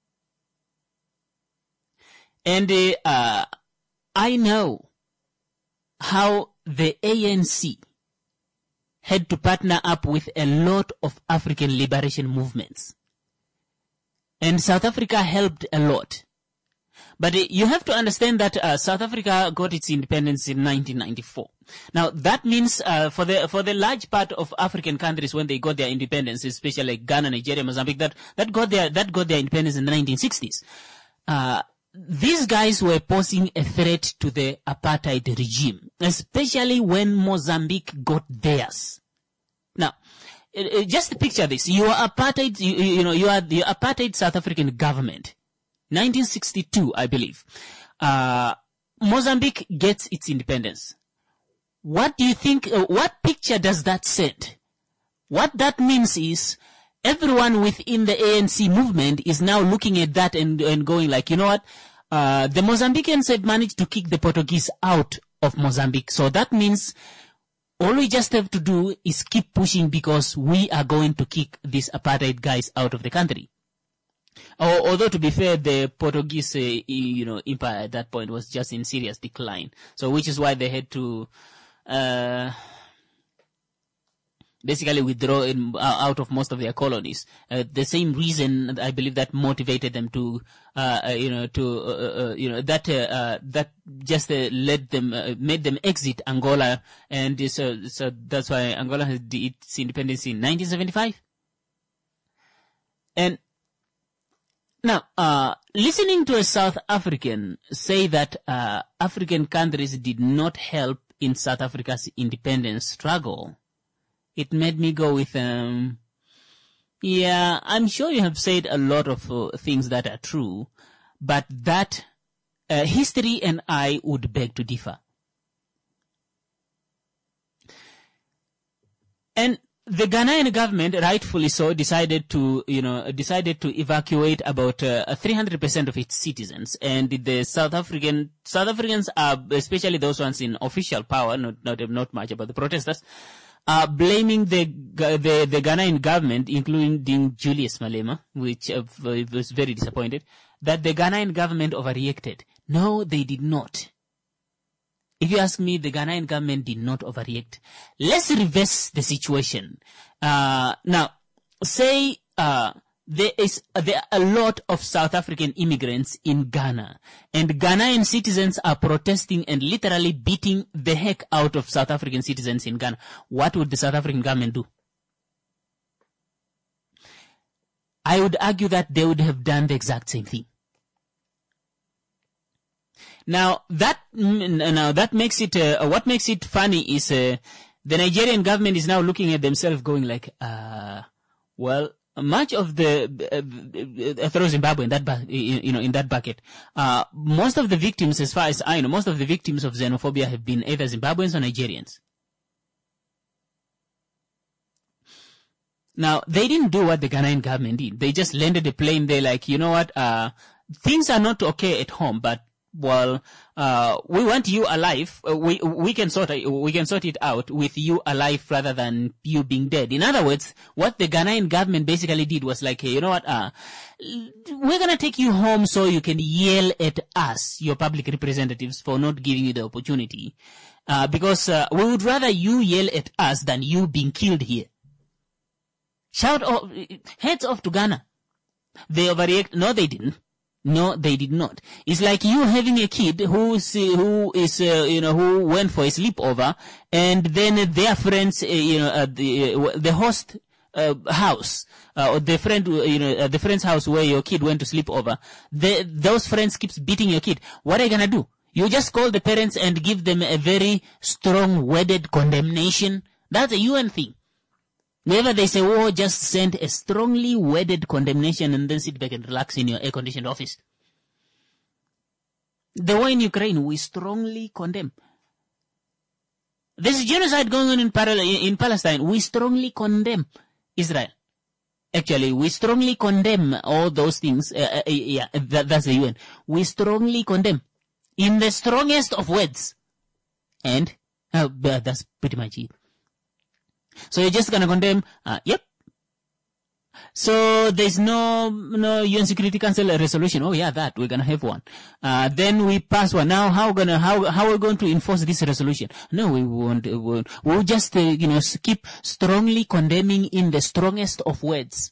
And uh, uh, I know how the A N C had to partner up with a lot of African liberation movements. And South Africa helped a lot. But uh, you have to understand that uh, South Africa got its independence in nineteen ninety-four. Now that means uh, for the for the large part of African countries when they got their independence, especially like Ghana, Nigeria, Mozambique, that that got their that got their independence in the nineteen sixties. Uh, these guys were posing a threat to the apartheid regime, especially when Mozambique got theirs. Now, uh, uh, just picture this: you are apartheid, you, you know, you are the apartheid South African government. nineteen sixty-two, I believe. Uh, Mozambique gets its independence. What do you think, uh, what picture does that send? What that means is everyone within the A N C movement is now looking at that and, and going like, you know what, uh, the Mozambicans have managed to kick the Portuguese out of Mozambique. So that means all we just have to do is keep pushing because we are going to kick these apartheid guys out of the country. Although, to be fair, the Portuguese, uh, you know, empire at that point was just in serious decline. So, which is why they had to, uh, basically withdraw in, uh, out of most of their colonies. Uh, the same reason, I believe, that motivated them to, uh, uh you know, to, uh, uh, you know, that, uh, uh that just uh, led them, uh, made them exit Angola. And so, so that's why Angola has its independence in nineteen seventy-five. And, now, uh, listening to a South African say that uh, African countries did not help in South Africa's independence struggle, it made me go with, um, yeah, I'm sure you have said a lot of uh, things that are true, but that uh, history and I would beg to differ. And the Ghanaian government, rightfully so, decided to, you know, decided to evacuate about uh, three hundred percent of its citizens. And the South African, South Africans are, especially those ones in official power, not, not, not much about the protesters, are blaming the, the, the Ghanaian government, including Julius Malema, which uh, was very disappointed, that the Ghanaian government overreacted. No, they did not. If you ask me, the Ghanaian government did not overreact. Let's reverse the situation. Uh, now, say, uh, there is, uh, there are a lot of South African immigrants in Ghana, and Ghanaian citizens are protesting and literally beating the heck out of South African citizens in Ghana. What would the South African government do? I would argue that they would have done the exact same thing. Now that now that makes it uh, what makes it funny is uh, the Nigerian government is now looking at themselves, going like, uh, well, much of the uh, uh, throw Zimbabwe in that ba- you know in that bucket. Uh, most of the victims, as far as I know, most of the victims of xenophobia have been either Zimbabweans or Nigerians. Now, they didn't do what the Ghanaian government did. They just landed a plane. They're like, you know what, uh, things are not okay at home, but, well, uh, we want you alive. Uh, we, we can sort it, we can sort it out with you alive rather than you being dead. In other words, what the Ghanaian government basically did was like, hey, you know what, uh, we're gonna take you home so you can yell at us, your public representatives, for not giving you the opportunity. Uh, because, uh, we would rather you yell at us than you being killed here. Shout off, heads off to Ghana. They overreact. No, they didn't. No, they did not. It's like you having a kid who's, uh, who is, uh, you know, who went for a sleepover, and then their friends, uh, you know, uh, the, uh, the host, uh, house, uh, or the friend, uh, you know, uh, the friend's house where your kid went to sleep over, the, those friends keeps beating your kid. What are you gonna do? You just call the parents and give them a very strong worded condemnation. That's a U N thing. Whenever they say, oh, just send a strongly worded condemnation and then sit back and relax in your air-conditioned office. The war in Ukraine, we strongly condemn. There's genocide going on in, in Palestine. We strongly condemn Israel. Actually, we strongly condemn all those things. Uh, uh, yeah, that, that's the U N. We strongly condemn in the strongest of words. And uh, that's pretty much it. So you're just gonna condemn, uh, yep. So there's no, no U N Security Council resolution. Oh yeah, that, we're gonna have one. Uh, then we pass one. Now how gonna, how, how are we going to enforce this resolution? No, we won't, we won't. We'll just, uh, you know, keep strongly condemning in the strongest of words.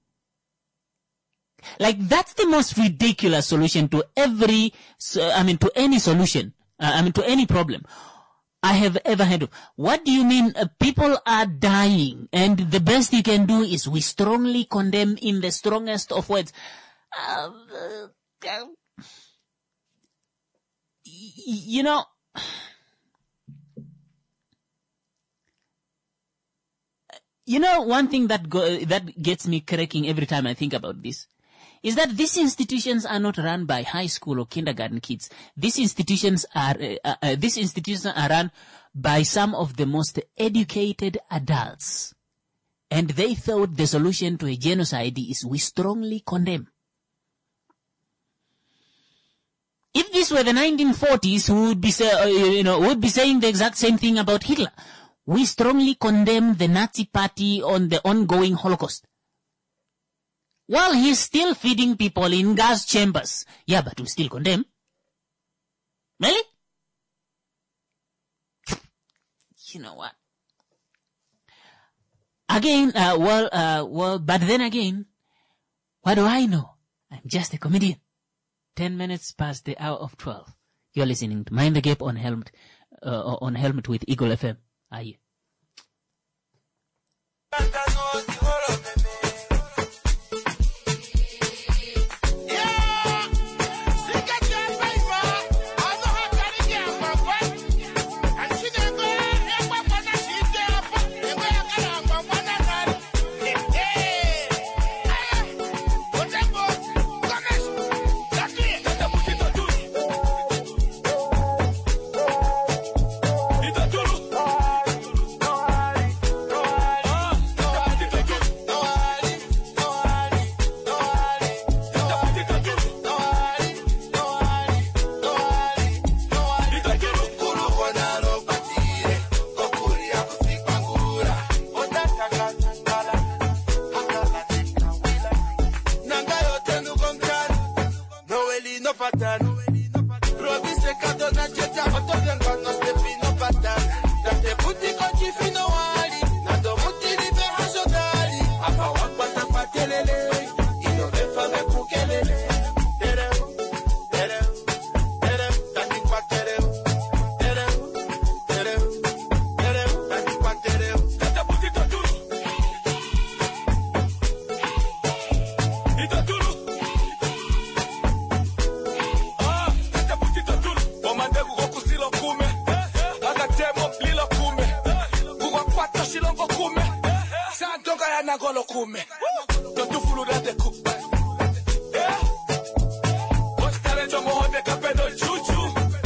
Like, that's the most ridiculous solution to every, I mean, to any solution. Uh, I mean, to any problem I have ever heard of. What do you mean uh, people are dying and the best you can do is we strongly condemn in the strongest of words? Uh, uh, uh, you know, you know, one thing that go, that gets me cracking every time I think about this is that these institutions are not run by high school or kindergarten kids. These institutions are uh, uh, these institutions are run by some of the most educated adults, and they thought the solution to a genocide is we strongly condemn. If this were the nineteen forties, we would be say, uh, you know would be saying the exact same thing about Hitler. We strongly condemn the Nazi Party on the ongoing Holocaust. While he's still feeding people in gas chambers. Yeah, but we still condemn. Really? You know what? Again, uh, well, uh, well, but then again, what do I know? I'm just a comedian. Ten minutes past the hour of twelve. You're listening to Mind the Gap on Helmet, uh, on Helmet with Eagle F M. Are you? kume. Don't you follow that the cook. Yeah. Watch talent on Mohammed Capedo Chuchu.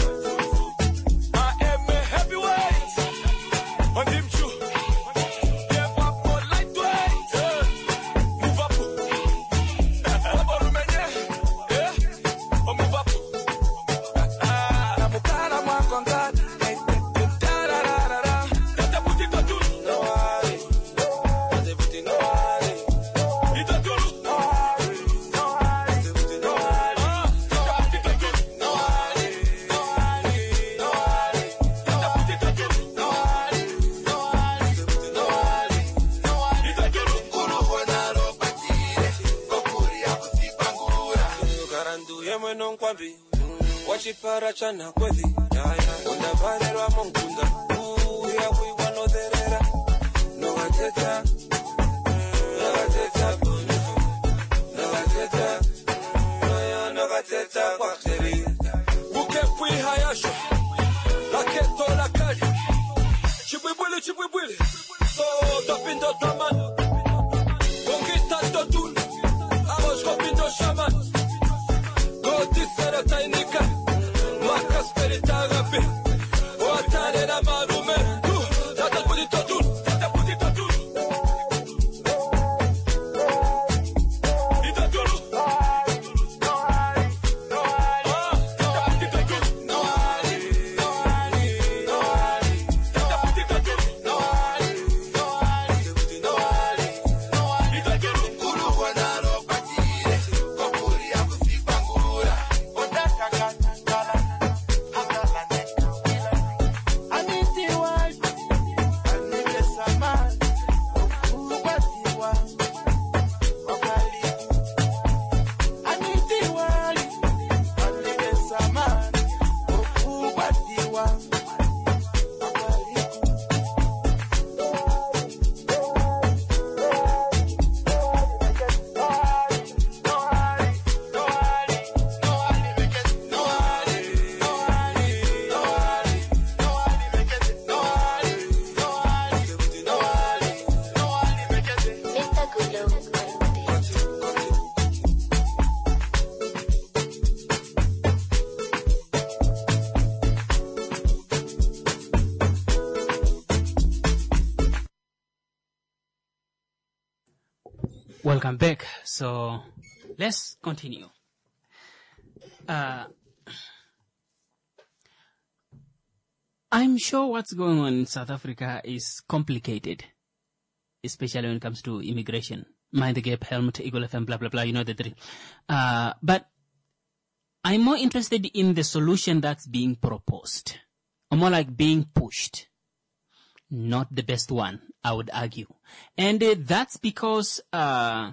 I am a heavyweight. On him too. Yeah, papa lightweight. Move up. Papa Rumenya. Yeah. Oh, move up. Ah, na mukana mwa kongana. Wachipara chana kwethi Onda vanero mongunda Uya kuiwa no derera No gateta No gateta No gateta No gateta kwa kheri Buke pui hayasho Laketo la kali Chibwibwili chibwibwili So tapindo taman Kongita totun Amos kopindo shaman Goti sera tainika Makas peritagapi Watane na marume Tata pudito tun Tata pudito tun Ita tulu Tata pudito tun Tata pudito tun Ita tulu Kuru wanaro patire Kokuri akusipangura Welcome back. So let's continue. Uh, I'm sure what's going on in South Africa is complicated, especially when it comes to immigration. Mind the Gap, Helmut, Eagle F M, blah, blah, blah, you know the three. Uh, but I'm more interested in the solution that's being proposed, or more like being pushed. Not the best one, I would argue. And uh, that's because, uh,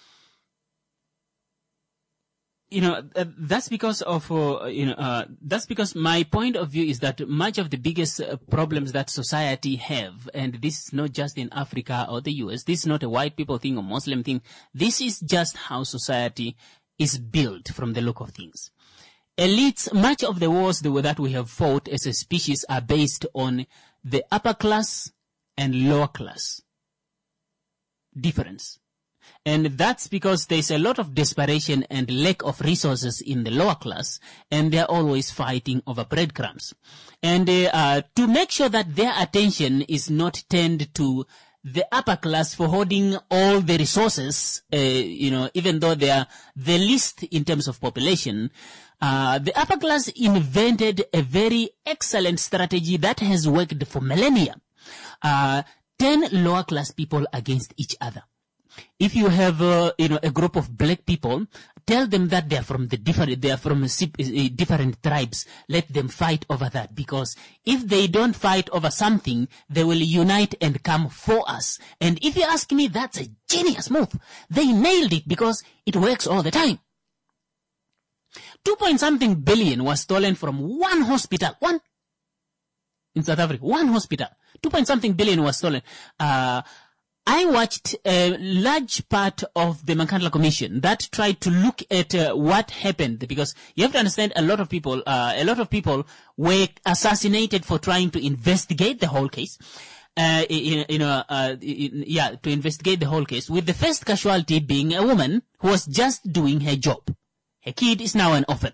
you know, uh, that's because of, uh, you know, uh, that's because my point of view is that much of the biggest uh, problems that society have, and this is not just in Africa or the U S, this is not a white people thing or Muslim thing, this is just how society is built from the look of things. Elites, much of the wars that we have fought as a species are based on the upper class and lower class difference. And that's because there's a lot of desperation and lack of resources in the lower class, and they're always fighting over breadcrumbs. And uh, uh, to make sure that their attention is not turned to the upper class for holding all the resources, uh, you know, even though they are the least in terms of population, Uh, the upper class invented a very excellent strategy that has worked for millennia. Uh, turn lower class people against each other. If you have, uh, you know, a group of black people, tell them that they are from the different, they are from uh, different tribes. Let them fight over that, because if they don't fight over something, they will unite and come for us. And if you ask me, that's a genius move. They nailed it because it works all the time. Two point something billion was stolen from one hospital. One. In South Africa. One hospital. Two point something billion was stolen. Uh, I watched a large part of the Mankandla Commission that tried to look at uh, what happened, because you have to understand a lot of people, uh, a lot of people were assassinated for trying to investigate the whole case. uh, you, you know, uh, yeah, to investigate the whole case, with the first casualty being a woman who was just doing her job. Her kid is now an orphan.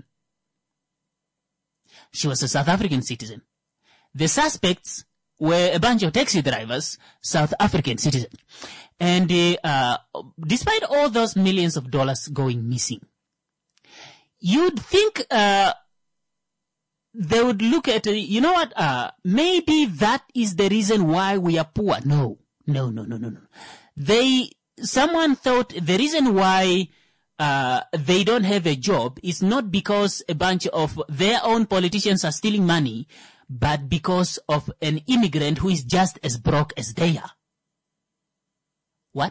She was a South African citizen. The suspects were a bunch of taxi drivers, South African citizens. And uh, despite all those millions of dollars going missing, you'd think uh, they would look at, uh, you know what, uh, maybe that is the reason why we are poor. No, no, no, no, no, no. They, someone thought the reason why uh, they don't have a job is not because a bunch of their own politicians are stealing money, but because of an immigrant who is just as broke as they are. What?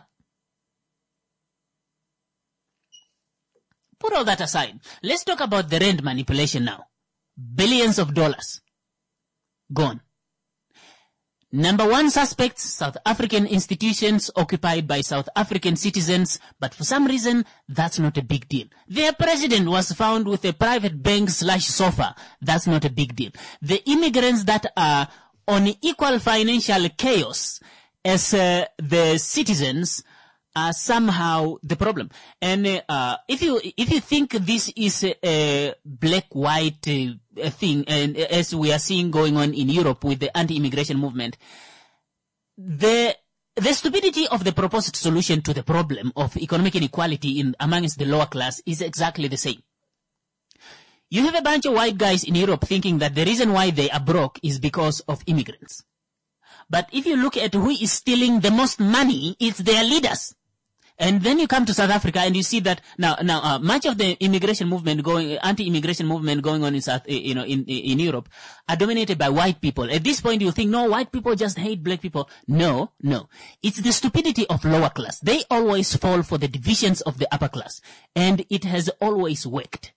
Put all that aside. Let's talk about the rent manipulation now. Billions of dollars gone. Number one suspects, South African institutions occupied by South African citizens, but for some reason, that's not a big deal. Their president was found with a private bank slash sofa. That's not a big deal. The immigrants that are on equal financial chaos as uh, the citizens are somehow the problem. And uh, if you if you think this is a, a black-white uh, thing, and as we are seeing going on in Europe with the anti-immigration movement, the the stupidity of the proposed solution to the problem of economic inequality in amongst the lower class is exactly the same. You have a bunch of white guys in Europe thinking that the reason why they are broke is because of immigrants. But if you look at who is stealing the most money, it's their leaders. And then you come to South Africa and you see that now, now, uh, much of the immigration movement going, anti-immigration movement going on in South, you know, in, in Europe are dominated by white people. At this point you think, no, white people just hate black people. No, no. It's the stupidity of lower class. They always fall for the divisions of the upper class. And it has always worked.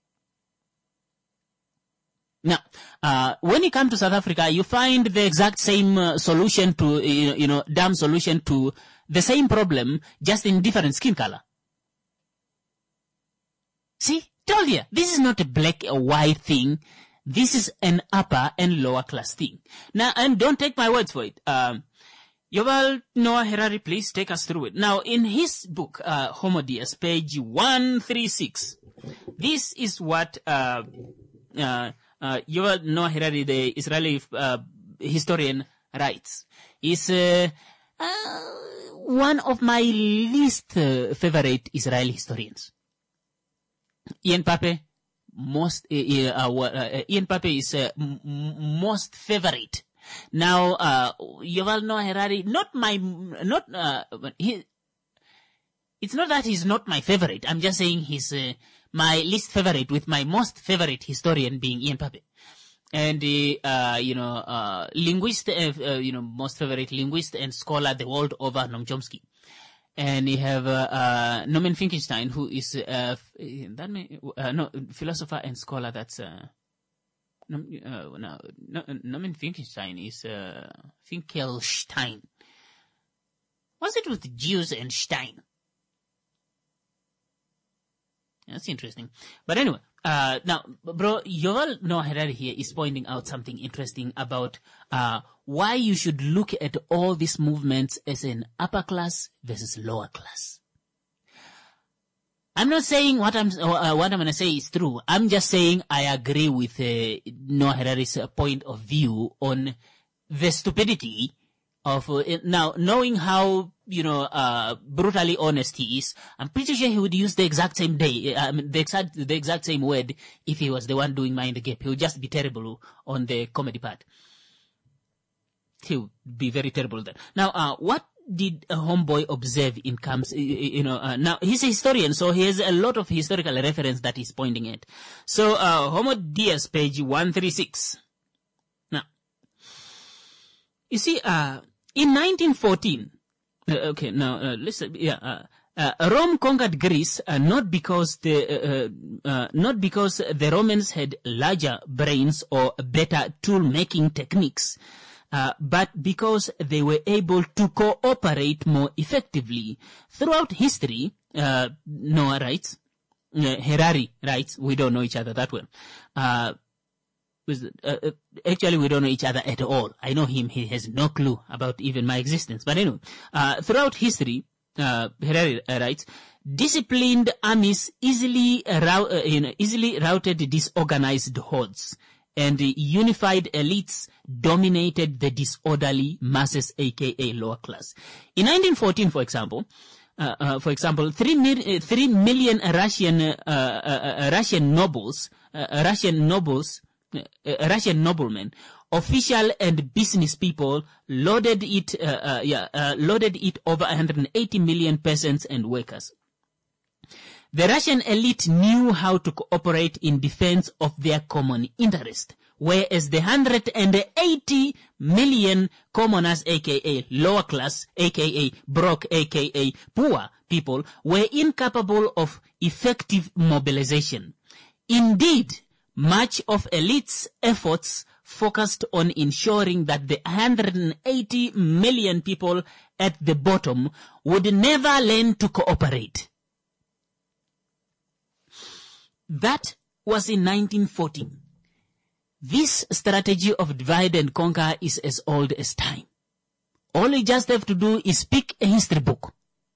Now, uh, when you come to South Africa, you find the exact same uh, solution to, you know, you know, damn solution to the same problem, just in different skin color. See? Told you. This is not a black or white thing. This is an upper and lower class thing. Now, and don't take my words for it. Um, Yuval Noah Harari, please take us through it. Now, in his book, uh, Homo Deus, page one thirty-six, this is what, uh, uh, Uh, Yuval Noah Harari, the Israeli uh, historian, writes. Is uh, uh, one of my least uh, favorite Israeli historians. Ian Pape, most uh, uh, uh, Ian Pape is uh, m- most favorite. Now, uh, Yuval Noah Harari, not my, not uh, he. It's not that he's not my favorite. I'm just saying he's uh, my least favorite, with my most favorite historian being Ian Pape. And, uh, uh, you know, uh, linguist, uh, uh, you know, most favorite linguist and scholar the world over, Noam Chomsky. And you have, uh, uh, Norman Finkelstein, who is, uh, that may, uh, no, philosopher and scholar that's, uh, no, uh, no, no, Norman Finkelstein is, uh, Finkelstein. What's it with Jews and Stein? That's interesting. But anyway, uh, now, bro, Yuval Noah Harari here is pointing out something interesting about, uh, why you should look at all these movements as an upper class versus lower class. I'm not saying what I'm, uh, what I'm gonna say is true. I'm just saying I agree with, uh, Noah Harari's uh, point of view on the stupidity of, uh, now, knowing how, you know, uh, brutally honest he is, I'm pretty sure he would use the exact same day, I mean, the exact, the exact same word if he was the one doing Mind the Gap. He would just be terrible on the comedy part. He would be very terrible there. Now, uh, what did a homeboy observe in camps, you know, uh, now, he's a historian, so he has a lot of historical reference that he's pointing at. So, uh, Homo Deus, page one thirty-six. Now, you see, uh, in nineteen fourteen, Uh, okay, now, uh, listen, yeah, uh, uh, Rome conquered Greece, uh, not because the, uh, uh, not because the Romans had larger brains or better tool-making techniques, uh, but because they were able to cooperate more effectively. Throughout history, uh, Noah writes, uh, Harari writes, we don't know each other that well, uh, with, uh, uh, actually, we don't know each other at all. I know him. He has no clue about even my existence. But anyway, uh, throughout history, uh, Harari writes, disciplined armies easily, uh, uh, you know, easily routed disorganized hordes, and uh, unified elites dominated the disorderly masses, aka lower class. In nineteen fourteen, for example, uh, uh, for example, three, mi- uh, three million Russian uh, uh, uh, Russian nobles, uh, Russian nobles, uh, uh, Russian noblemen, official and business people loaded it, uh, uh, yeah, uh, loaded it over one hundred eighty million peasants and workers. The Russian elite knew how to cooperate in defense of their common interest, whereas the one hundred eighty million commoners, aka lower class, aka broke, aka poor people, were incapable of effective mobilization. Indeed, much of elite's efforts focused on ensuring that the one hundred eighty million people at the bottom would never learn to cooperate. That was in nineteen fourteen. This strategy of divide and conquer is as old as time. All you just have to do is pick a history book.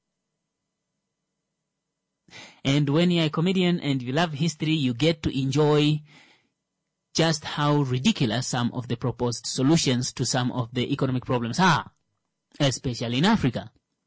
And when you're a comedian and you love history, you get to enjoy just how ridiculous some of the proposed solutions to some of the economic problems are, especially in Africa.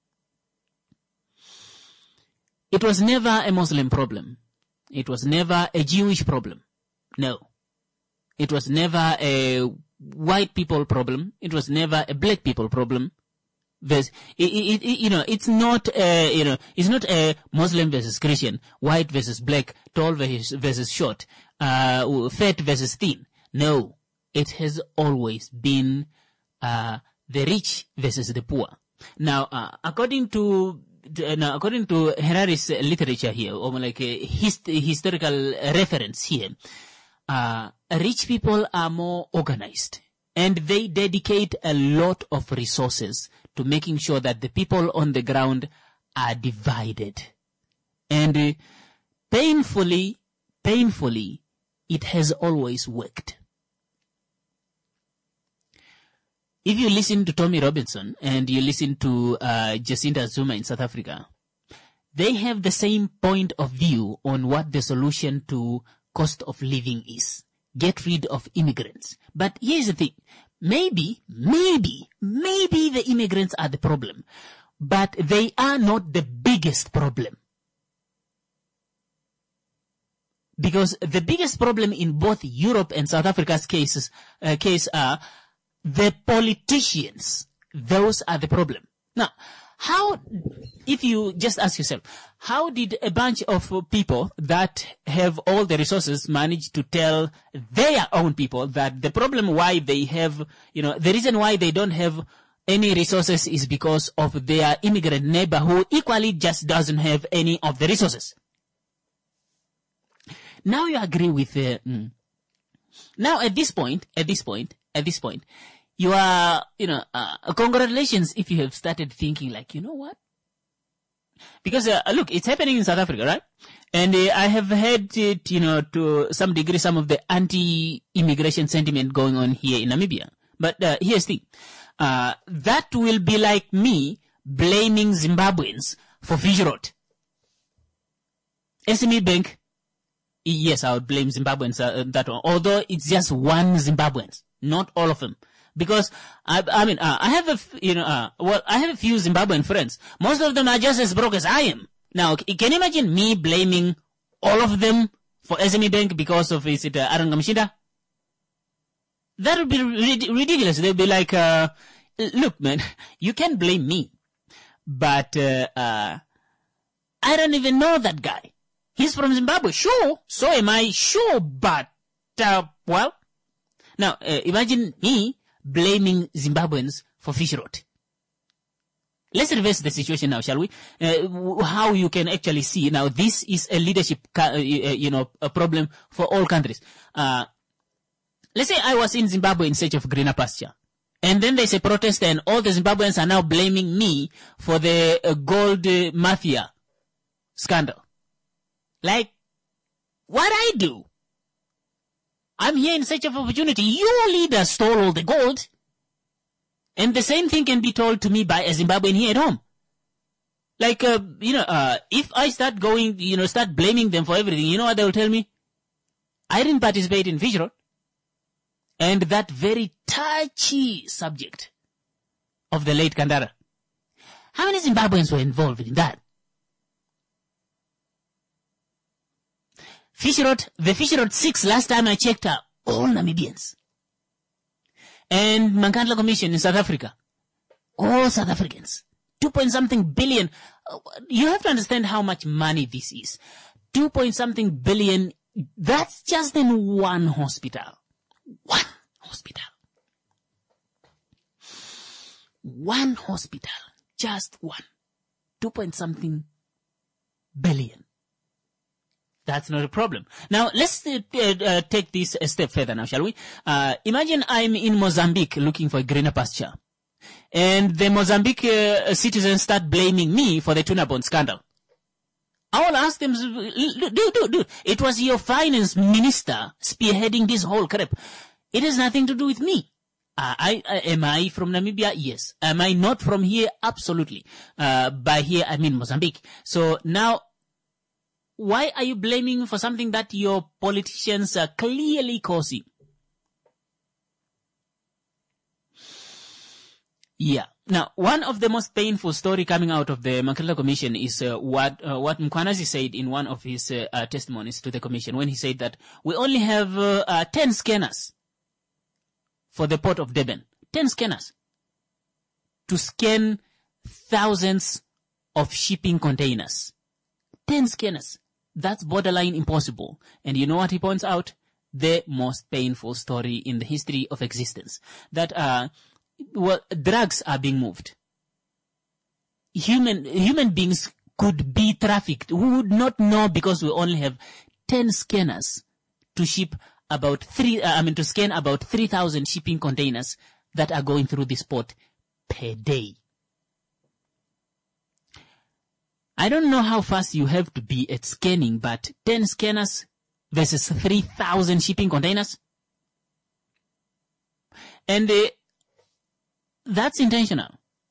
It was never a Muslim problem. It was never a Jewish problem. No. It was never a white people problem. It was never a black people problem. There's, it, it, it, you know, it's not a, you know, it's not a Muslim versus Christian, white versus black, tall versus, versus short, uh, fat versus thin. No. It has always been, uh, the rich versus the poor. Now, uh, according to Now, according to Harari's literature here, or like a hist- historical reference here, uh, rich people are more organized, and they dedicate a lot of resources to making sure that the people on the ground are divided. And uh, painfully, painfully, it has always worked. If you listen to Tommy Robinson and you listen to uh, Jacinda Zuma in South Africa, they have the same point of view on what the solution to cost of living is. Get rid of immigrants. But here's the thing. Maybe, maybe, maybe the immigrants are the problem. But they are not the biggest problem. Because the biggest problem in both Europe and South Africa's cases, uh, case are the politicians. Those are the problem. Now, how, if you just ask yourself, how did a bunch of people that have all the resources manage to tell their own people that the problem why they have, you know, the reason why they don't have any resources is because of their immigrant neighbor who equally just doesn't have any of the resources? Now you agree with, uh, mm. now at this point, at this point, at this point, you are, you know, uh, congratulations if you have started thinking like, you know what? Because, uh, look, it's happening in South Africa, right? And uh, I have had it, you know, to some degree, some of the anti-immigration sentiment going on here in Namibia. But uh, here's the thing. Uh, that will be like me blaming Zimbabweans for fish rot. S M E Bank, yes, I would blame Zimbabweans uh, that one. Although it's just one Zimbabweans, not all of them. Because, I, I mean, uh, I have a, you know, uh, well, I have a few Zimbabwean friends. Most of them are just as broke as I am. Now, can you imagine me blaming all of them for S M E Bank because of, is it, uh, Aaron Gamshinda? That would be rid- ridiculous. They'd be like, uh, look, man, you can blame me. But, uh, uh, I don't even know that guy. He's from Zimbabwe. Sure. So am I. Sure. But, uh, well, now, uh, imagine me blaming Zimbabweans for fish rot. Let's reverse the situation now, shall we? Uh, how you can actually see now, this is a leadership, uh, you know, a problem for all countries. Uh, let's say I was in Zimbabwe in search of greener pasture, and then there's a protest, and all the Zimbabweans are now blaming me for the uh, gold uh, mafia scandal. Like, what I do? I'm here in search of opportunity. Your leader stole all the gold. And the same thing can be told to me by a Zimbabwean here at home. Like, uh, you know, uh, if I start going, you know, start blaming them for everything, you know what they will tell me? I didn't participate in Fish Road. And that very touchy subject of the late Kandara. How many Zimbabweans were involved in that? Fish Road, the Fish Road six, last time I checked, are all Namibians. And Mankandla Commission in South Africa, all South Africans. Two point something billion. You have to understand how much money this is. Two point something billion. That's just in one hospital. One hospital. One hospital. Just one. Two point something billion. That's not a problem. Now, let's uh, uh, take this a step further now, shall we? Uh, imagine I'm in Mozambique looking for a greener pasture. And the Mozambique uh, citizens start blaming me for the tuna bond scandal. I will ask them, dude, dude, dude, it was your finance minister spearheading this whole crap. It has nothing to do with me. Uh, I, uh, am I from Namibia? Yes. Am I not from here? Absolutely. Uh, by here, I mean Mozambique. So now, why are you blaming for something that your politicians are clearly causing? Yeah. Now, one of the most painful story coming out of the Mankandla Commission is uh, what uh, what Mkwanazi said in one of his uh, uh, testimonies to the commission, when he said that we only have uh, uh, ten scanners for the port of Durban. ten scanners to scan thousands of shipping containers. ten scanners. That's borderline impossible. And you know what he points out? The most painful story in the history of existence. That, uh, well, drugs are being moved. Human, human beings could be trafficked. We would not know because we only have ten scanners to ship about three, uh, I mean, to scan about three thousand shipping containers that are going through this port per day. I don't know how fast you have to be at scanning, but ten scanners versus three thousand shipping containers. And uh, that's intentional.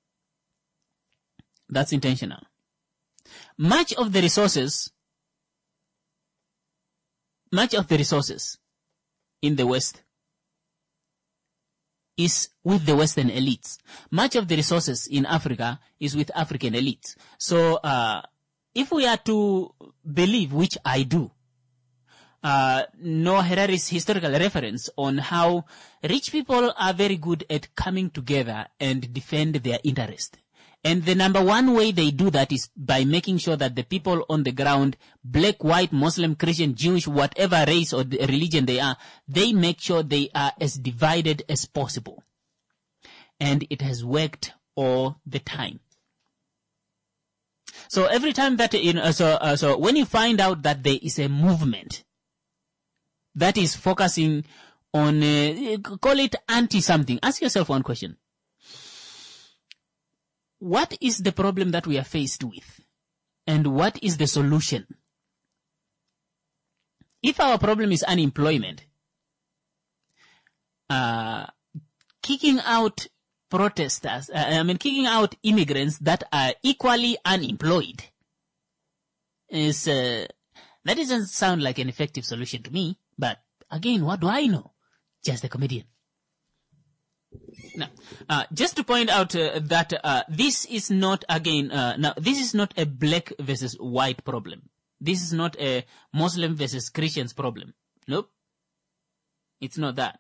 That's intentional. Much of the resources, much of the resources in the West is with the Western elites. Much of the resources in Africa is with African elites. So, uh, if we are to believe, which I do, uh, Noah Harari's historical reference on how rich people are very good at coming together and defend their interest. And the number one way they do that is by making sure that the people on the ground, black, white, Muslim, Christian, Jewish, whatever race or religion they are, they make sure they are as divided as possible. And it has worked all the time. So every time that, you know, so, uh, so when you find out that there is a movement that is focusing on, uh, call it anti-something, ask yourself one question. What is the problem that we are faced with? And what is the solution? If our problem is unemployment, uh, kicking out protesters, uh, I mean, kicking out immigrants that are equally unemployed is, uh, that doesn't sound like an effective solution to me. But again, what do I know? Just a comedian. Now, uh, just to point out uh, that uh, this is not, again, uh, now this is not a black versus white problem. This is not a Muslim versus Christians problem. Nope. It's not that.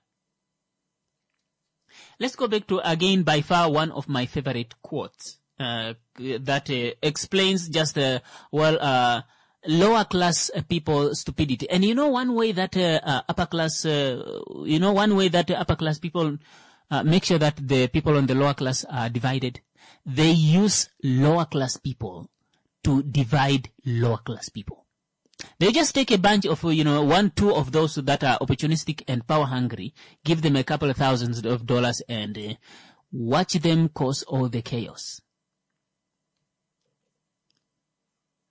Let's go back to, again, by far one of my favorite quotes uh, that uh, explains just, uh, well, uh, lower class uh, people stupidity. And you know one way that uh, uh, upper class, uh, you know one way that uh, upper class people Uh, make sure that the people on the lower class are divided. They use lower class people to divide lower class people. They just take a bunch of, you know, one, two of those that are opportunistic and power hungry, give them a couple of thousands of dollars and uh, watch them cause all the chaos.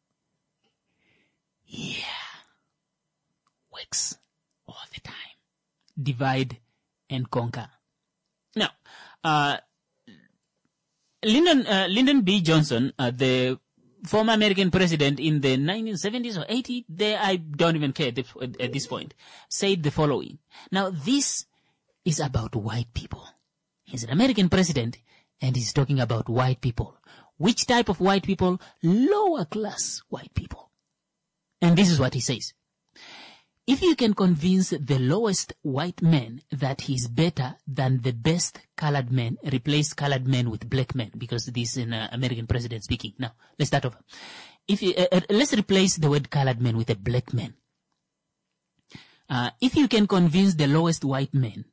Yeah. Works all the time. divide and conquer. Now, uh, Lyndon, uh, Lyndon B. Johnson, uh, the former American president in the nineteen seventies or eighties, there I don't even care at this point, said the following. Now, this is about white people. He's an American president, and he's talking about white people. Which type of white people? Lower class white people. And this is what he says. If you can convince the lowest white man that he's better than the best colored men, replace colored men with black men, because this is an uh, American president speaking. Now, let's start over. If you, uh, uh, let's replace the word colored man with a black man. Uh, if you can convince the lowest white man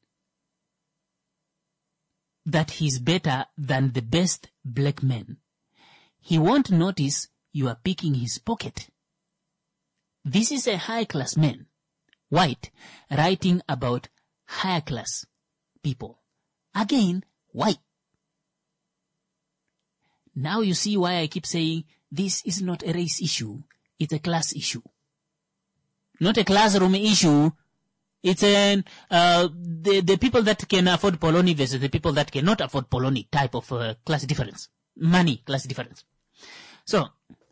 that he's better than the best black man, he won't notice you are picking his pocket. This is a high-class man, white, writing about higher-class people. Again, white. Now you see why I keep saying this is not a race issue. It's a class issue. Not a classroom issue. It's an, uh, the, the people that can afford Poloni versus the people that cannot afford Poloni type of uh, class difference. Money class difference. So,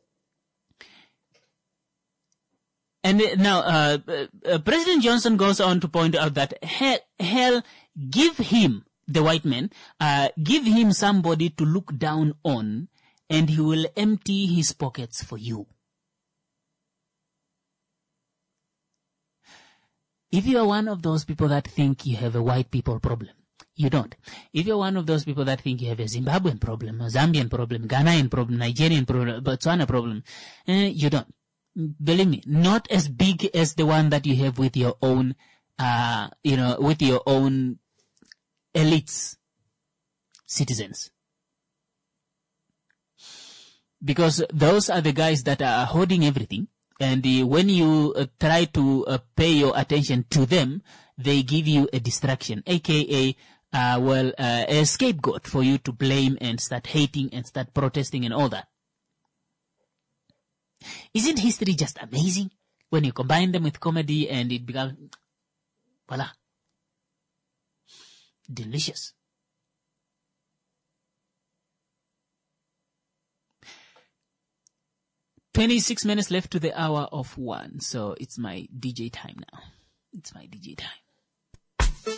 and now, uh, uh, President Johnson goes on to point out that hell, hell give him, the white man, uh, give him somebody to look down on, and he will empty his pockets for you. If you are one of those people that think you have a white people problem, you don't. If you're one of those people that think you have a Zimbabwean problem, a Zambian problem, Ghanaian problem, Nigerian problem, Botswana problem, eh, you don't. Believe me, not as big as the one that you have with your own, uh, you know, with your own elites, citizens. Because those are the guys that are holding everything. And uh, when you uh, try to uh, pay your attention to them, they give you a distraction, aka, uh, well, uh, a scapegoat for you to blame and start hating and start protesting and all that. Isn't history just amazing when you combine them with comedy and it becomes, voila, delicious. twenty-six minutes left to the hour of one, so it's my D J time now. It's my D J time.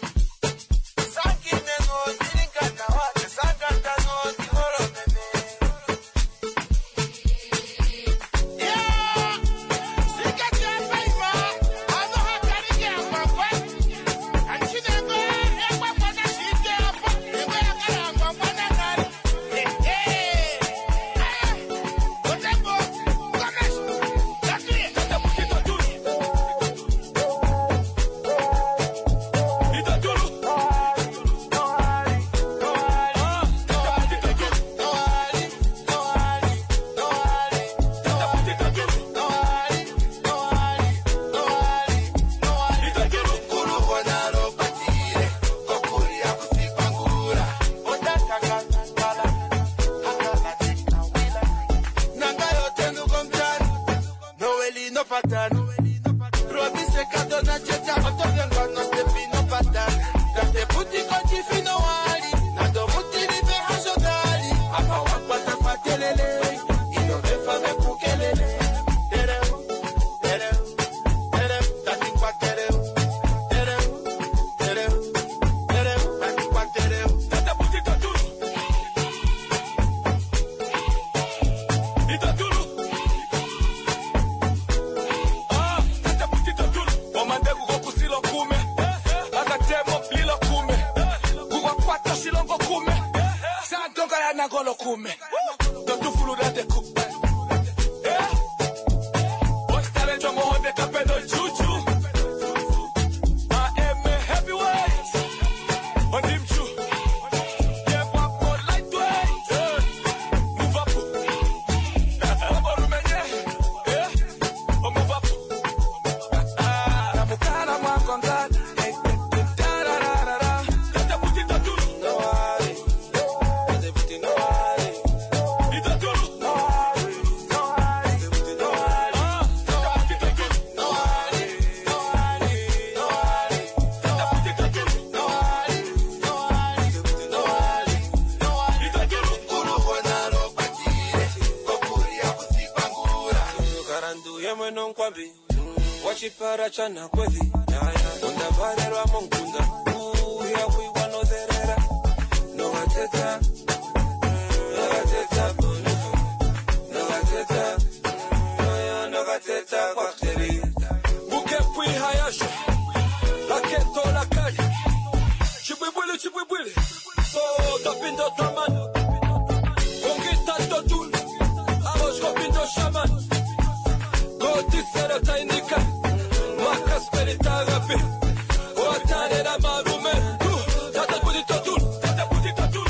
chipara chana kweli undavarerwa mungunda uya wiwanozerera novateta novateta novateta novateta kwakeri ukepwi hayasho laketo lakari chibwibwili chibwibwili so tapindo taman kongita totun amoshkopindo shaman kotisero tainika makaspelitagapi otanera marume tata pudi totun tata pudi totun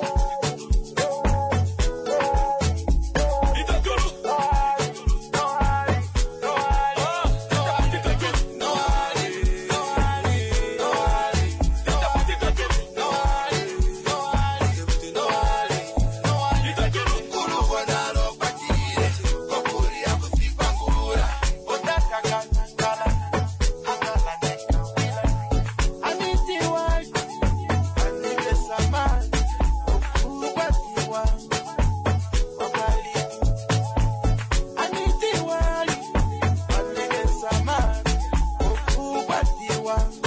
itaturu no hari no hari tata pudi totun no hari no hari no hari tata pudi totun no hari no hari no hari no hari itaturu kulu wanalo patire kopuri akufipangura otaka kangala angala neka wila aniti wai anike saman okubatiwa wakali aniti wai anike saman okubatiwa wakali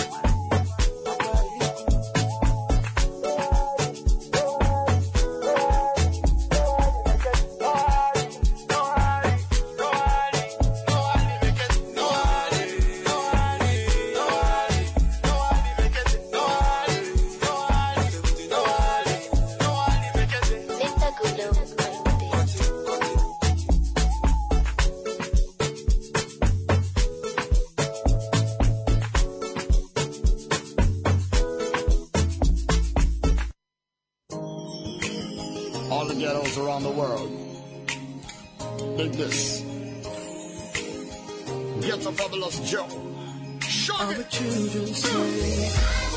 All the ghettos around the world. Dig this. Get a fabulous Joe. Show Our it. children say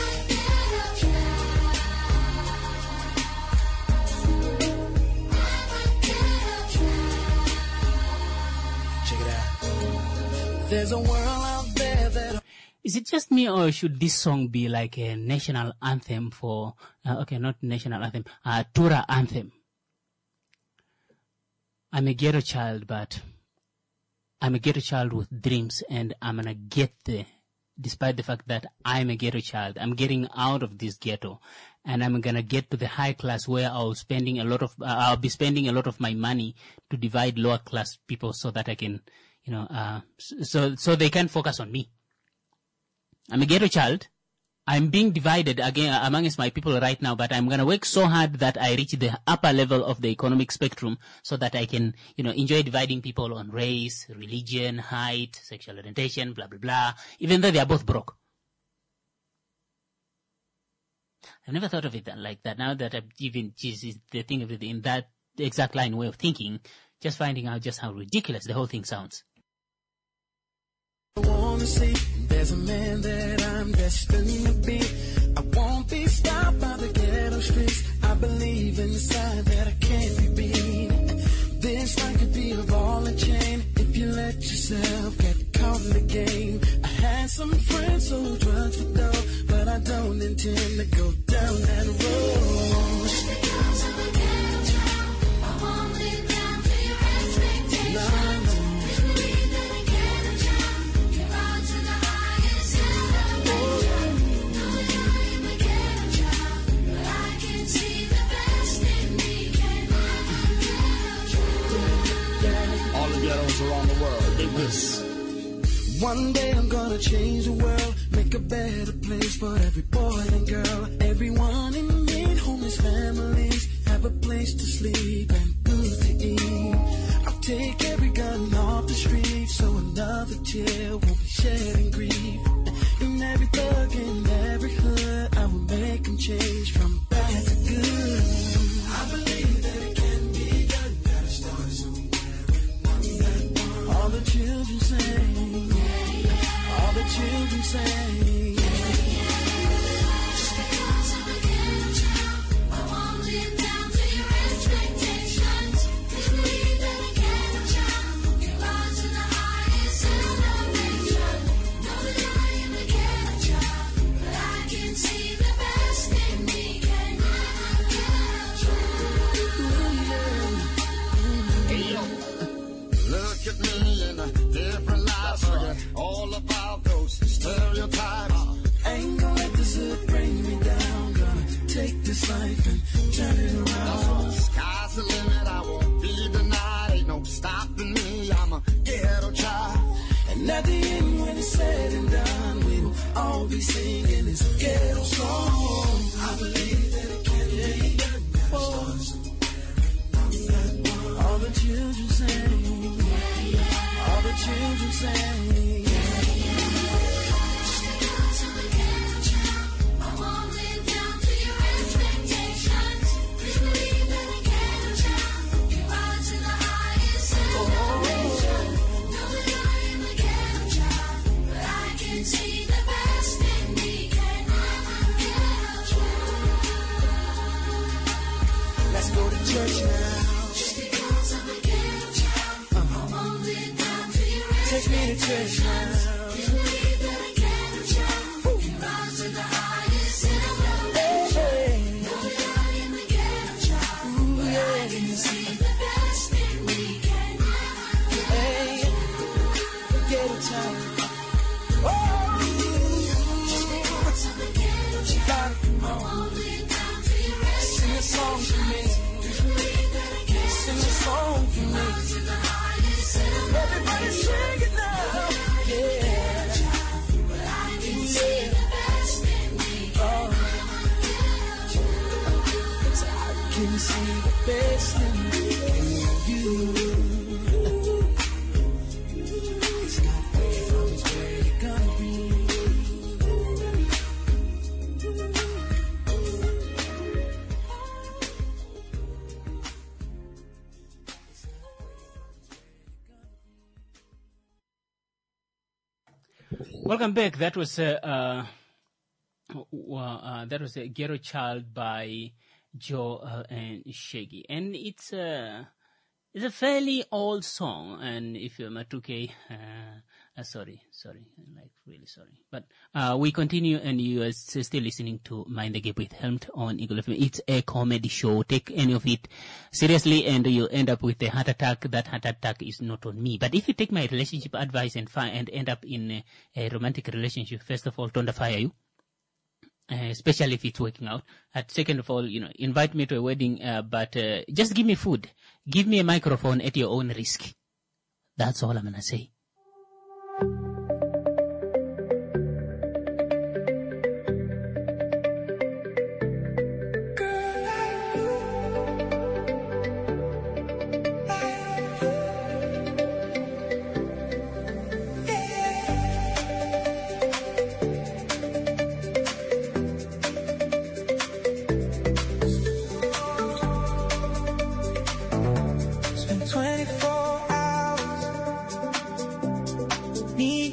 check it out. There's a world out there that Is it just me, or should this song be like a national anthem for, uh, okay, not national anthem, uh, Tura anthem? I'm a ghetto child, but I'm a ghetto child with dreams, and I'm gonna get there. Despite the fact that I'm a ghetto child, I'm getting out of this ghetto, and I'm gonna get to the high class where I'll spending a lot of, uh, I'll be spending a lot of my money to divide lower class people so that I can, you know, uh, so so they can focus on me. I'm a ghetto child. I'm being divided again amongst my people right now, but I'm going to work so hard that I reach the upper level of the economic spectrum so that I can, you know, enjoy dividing people on race, religion, height, sexual orientation, blah, blah, blah, even though they are both broke. I've never thought of it like that. Now that I've even, Jesus, the thing of it in that exact line way of thinking, just finding out just how ridiculous the whole thing sounds. I wanna see there's a man that I'm destined to be. I won't be stopped by the ghetto streets. I believe inside that I can't be beat. This life could be a ball and chain if you let yourself get caught in the game. I had some friends who drugs for dough, but I don't intend to go down that road. Just because I'm a ghetto child, I won't live down to your expectations. No, no. Around the world, dig this. One day I'm gonna change the world, make a better place for every boy and girl. Everyone in need, homeless families, have a place to sleep and good to eat. I'll take every gun off the street so another tear won't be shed in grief. In every thug in every hood, I will make them change from bad to good. I believe that it can be done, gotta start somewhere. All the children sing, all the children sing. Just because I'm a ghetto child, I won't live down to your expectations. Believe that a ghetto child can rise to the highest elevation. Know that I am a ghetto child, but this life and turn it around. Sky's the limit, I won't be denied. Ain't no stopping me, I'm a ghetto child. And at the end, when it's said and done, we will all be singing this ghetto song. I believe that it can be done. Oh. All the children sing. All the children sing. Church now. Just because I'm a ghetto child, uh-huh. I won't live down to your take me to church now. You believe that a ghetto child can rise to the highest elevation. Hey, hey. Know that I am a ghetto child, ooh, but yeah. I can see the best in me can never get. Hey, ghetto child. Oh, just because I'm a ghetto child, I won't live down to your sing a song to me. Sing a song for me. Everybody sing it now. Yeah. But I can see the best in me. Oh. I can see the best in me. You. It's not where from, it's where you're gonna be. Welcome back. That was uh, uh, uh, that was a Ghetto Child by Joe uh, and Shaggy, and it's a it's a fairly old song. And if you're Matuke, uh, uh, sorry, sorry, like really sorry, but uh, we continue, and you are still listening to Mind the Gap with Helmut on Eagle F M. It's a comedy show. Take any of it seriously, and you end up with a heart attack. That heart attack is not on me. But if you take my relationship advice and find and end up in a, a romantic relationship, first of all, don't fire you. Uh, especially if it's working out. And second of all, you know, invite me to a wedding, uh, but uh, just give me food. Give me a microphone at your own risk. That's all I'm gonna say. twenty-four hours, need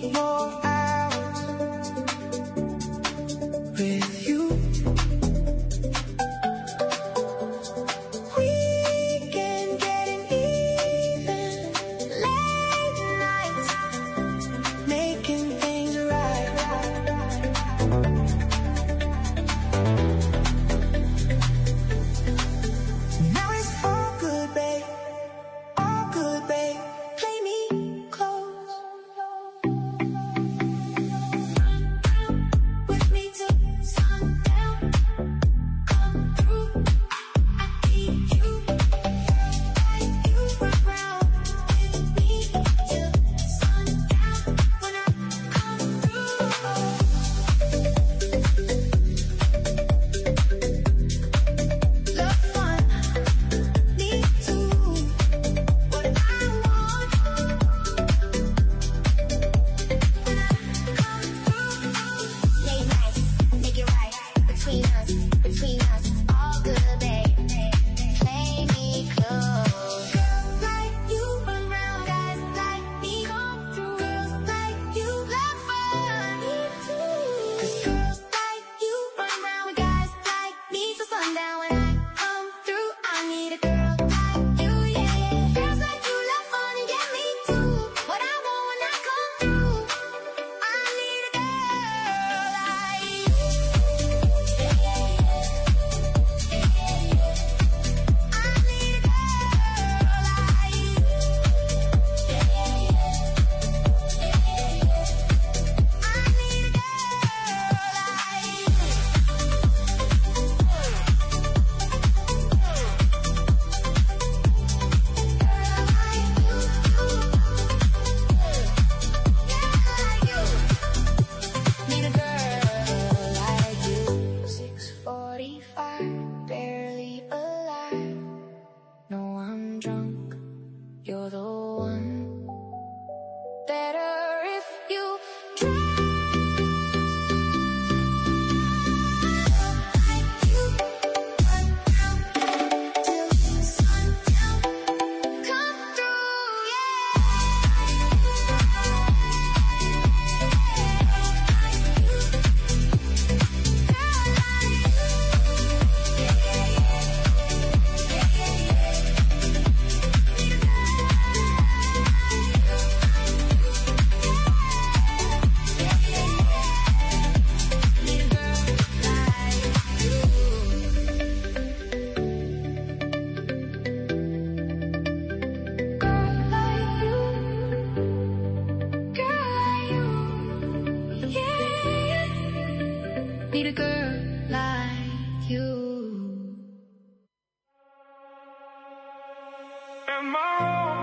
like you. Am I wrong?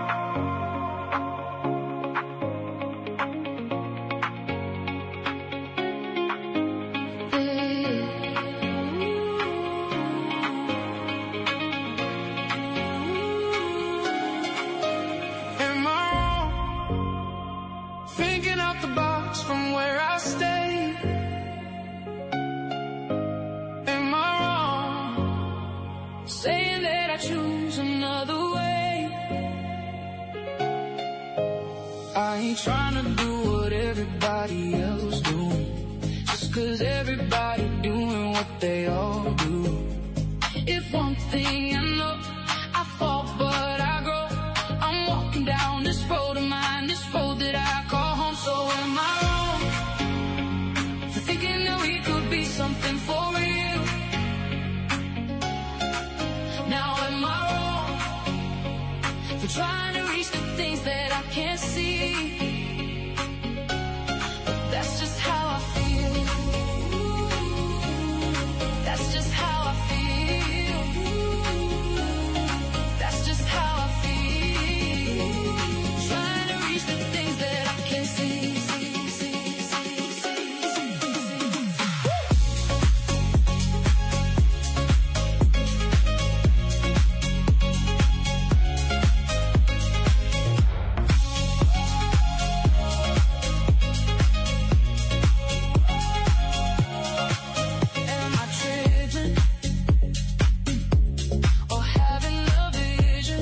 Am I wrong? Thinking out the box from where I stay. Am I wrong? Saying that I choose another way. I ain't trying to do what everybody else doing, just cause everybody doing what they all do. If one thing I know, I fall but I grow. I'm walking down this road of mine, this road that I call home. So am I wrong for thinking that we could be something for real? Now am I wrong for trying to reach the things that I can't see? But that's just how I feel. That's just how I feel. That's just how I feel. Trying to reach the things that I can't see. see, see, see, see, see. Am I tripping or having a vision?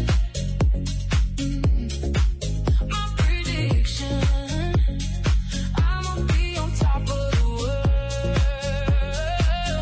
My prediction, I'ma be on top of the world.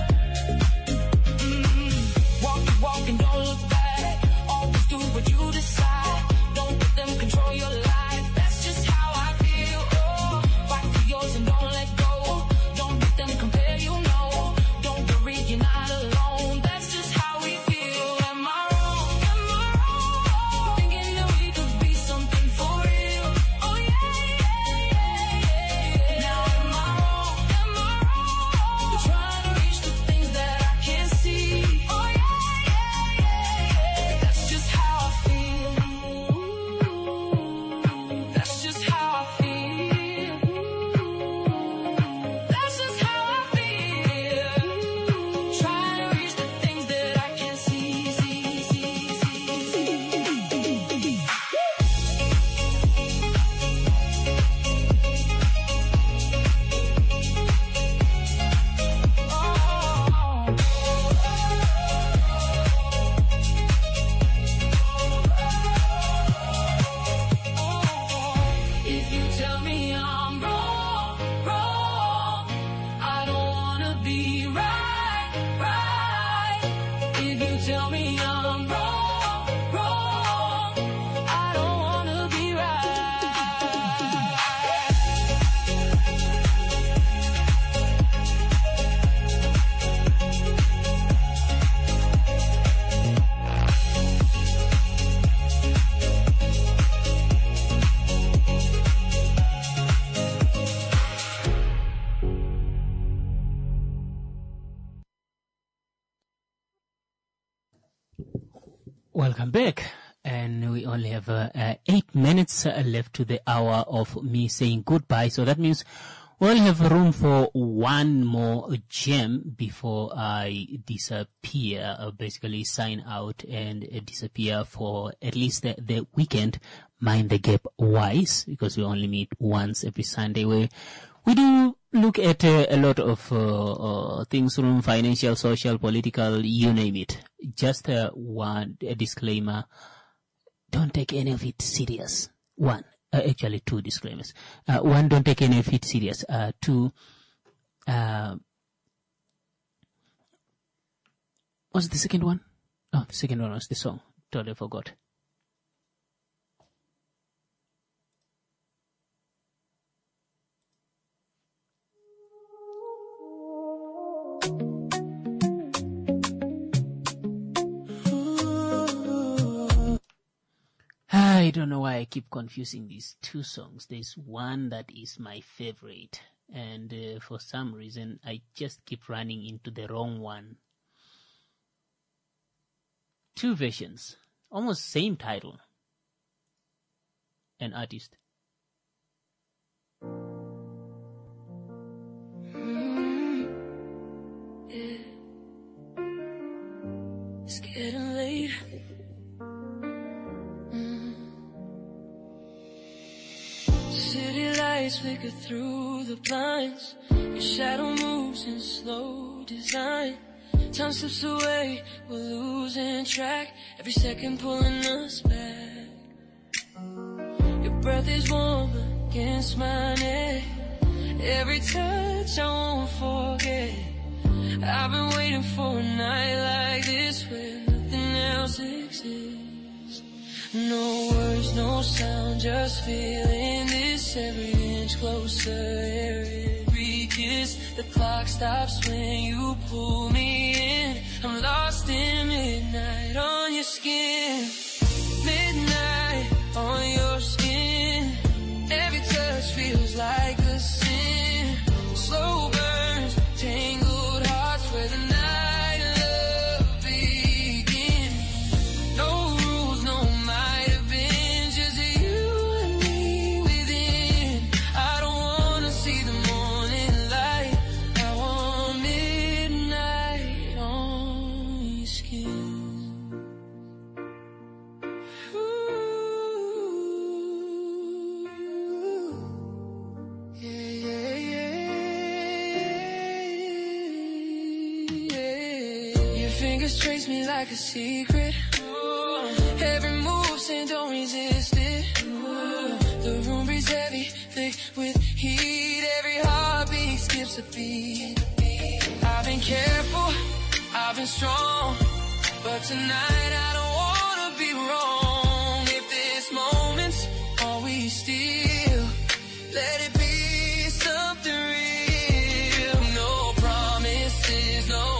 Walking, walking, don't look back. Always do what you decide. Don't let them control your life. That's just how I feel. Oh, fight for yours and don't let go. Don't let them compare you, no. Don't worry, you're not alone. That's just how we feel. Am I wrong? Am I wrong? Thinking that we could be something for real. Oh yeah, yeah, yeah, yeah. Now am I wrong? Am I wrong? Trying to reach the things that I can't see. Oh yeah, yeah, yeah, yeah. That's just how I feel. That's just how I feel. That's just how I feel. Trying to reach the things that I can't see, see, see, see, see. If you tell me I'm wrong, wrong, I don't wanna be right, right. If you tell me I'm wrong, wrong, I don't wanna be right. Welcome back. And we only have uh, uh, eight minutes uh, left to the hour of me saying goodbye. So that means we'll have room for one more gem before I disappear, uh, basically sign out and uh, disappear for at least the, the weekend, mind the gap wise, because we only meet once every Sunday. We, we do look at uh, a lot of uh, uh, things from financial, social, political, you name it. Just uh, one a disclaimer. Don't take any of it serious. One, uh, actually two disclaimers. Uh, one, don't take any of it serious. Uh, two, uh, what's the second one? Oh, the second one was the song. Totally forgot. I don't know why I keep confusing these two songs. There's one that is my favorite, And uh, for some reason, I just keep running into the wrong one. Two versions, almost same title and artist. Mm, yeah. It's getting late. Mm. City lights flicker through the blinds. Your shadow moves in slow design. Time slips away, we're losing track. Every second pulling us back. Your breath is warm against my neck. Every touch I won't forget. I've been waiting for a night like this where nothing else exists. No words, no sound, just feeling this. Every inch closer, every kiss. The clock stops when you pull me in. I'm lost in midnight on your skin. Midnight on your skin. Every touch feels like a sin. Slow burns, tangled hearts where the night of love begins. No rules, no might have been, just you and me within. I don't wanna see the morning light. I want midnight on your skin. Trace me like a secret. Every move saying don't resist it. The room breathes heavy, thick with heat. Every heartbeat skips a beat. I've been careful, I've been strong, but tonight I don't wanna be wrong. If this moment's all we steal, let it be something real. No promises, no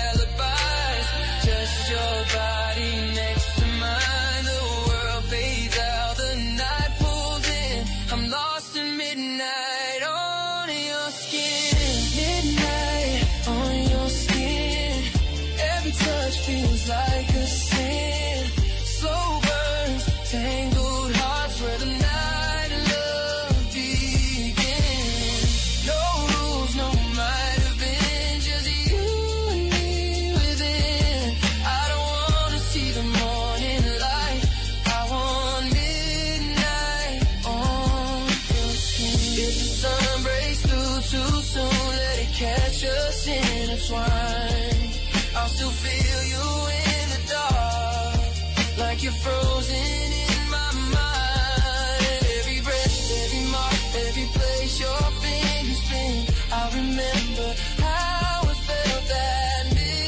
your body next to mine. The world fades out, the night pulls in. I'm lost in midnight on your skin. Midnight on your skin. Every touch feels like a sin. Slow burns, tangled hearts where the night of love begins. No rules, no might have been, just you and me within. See the morning light. I want midnight on your skin. If the sun breaks through too soon, let it catch us intertwined. I'll still feel you in the dark, like you're frozen in my mind. Every breath, every mark, every place your fingers been, I remember how it felt that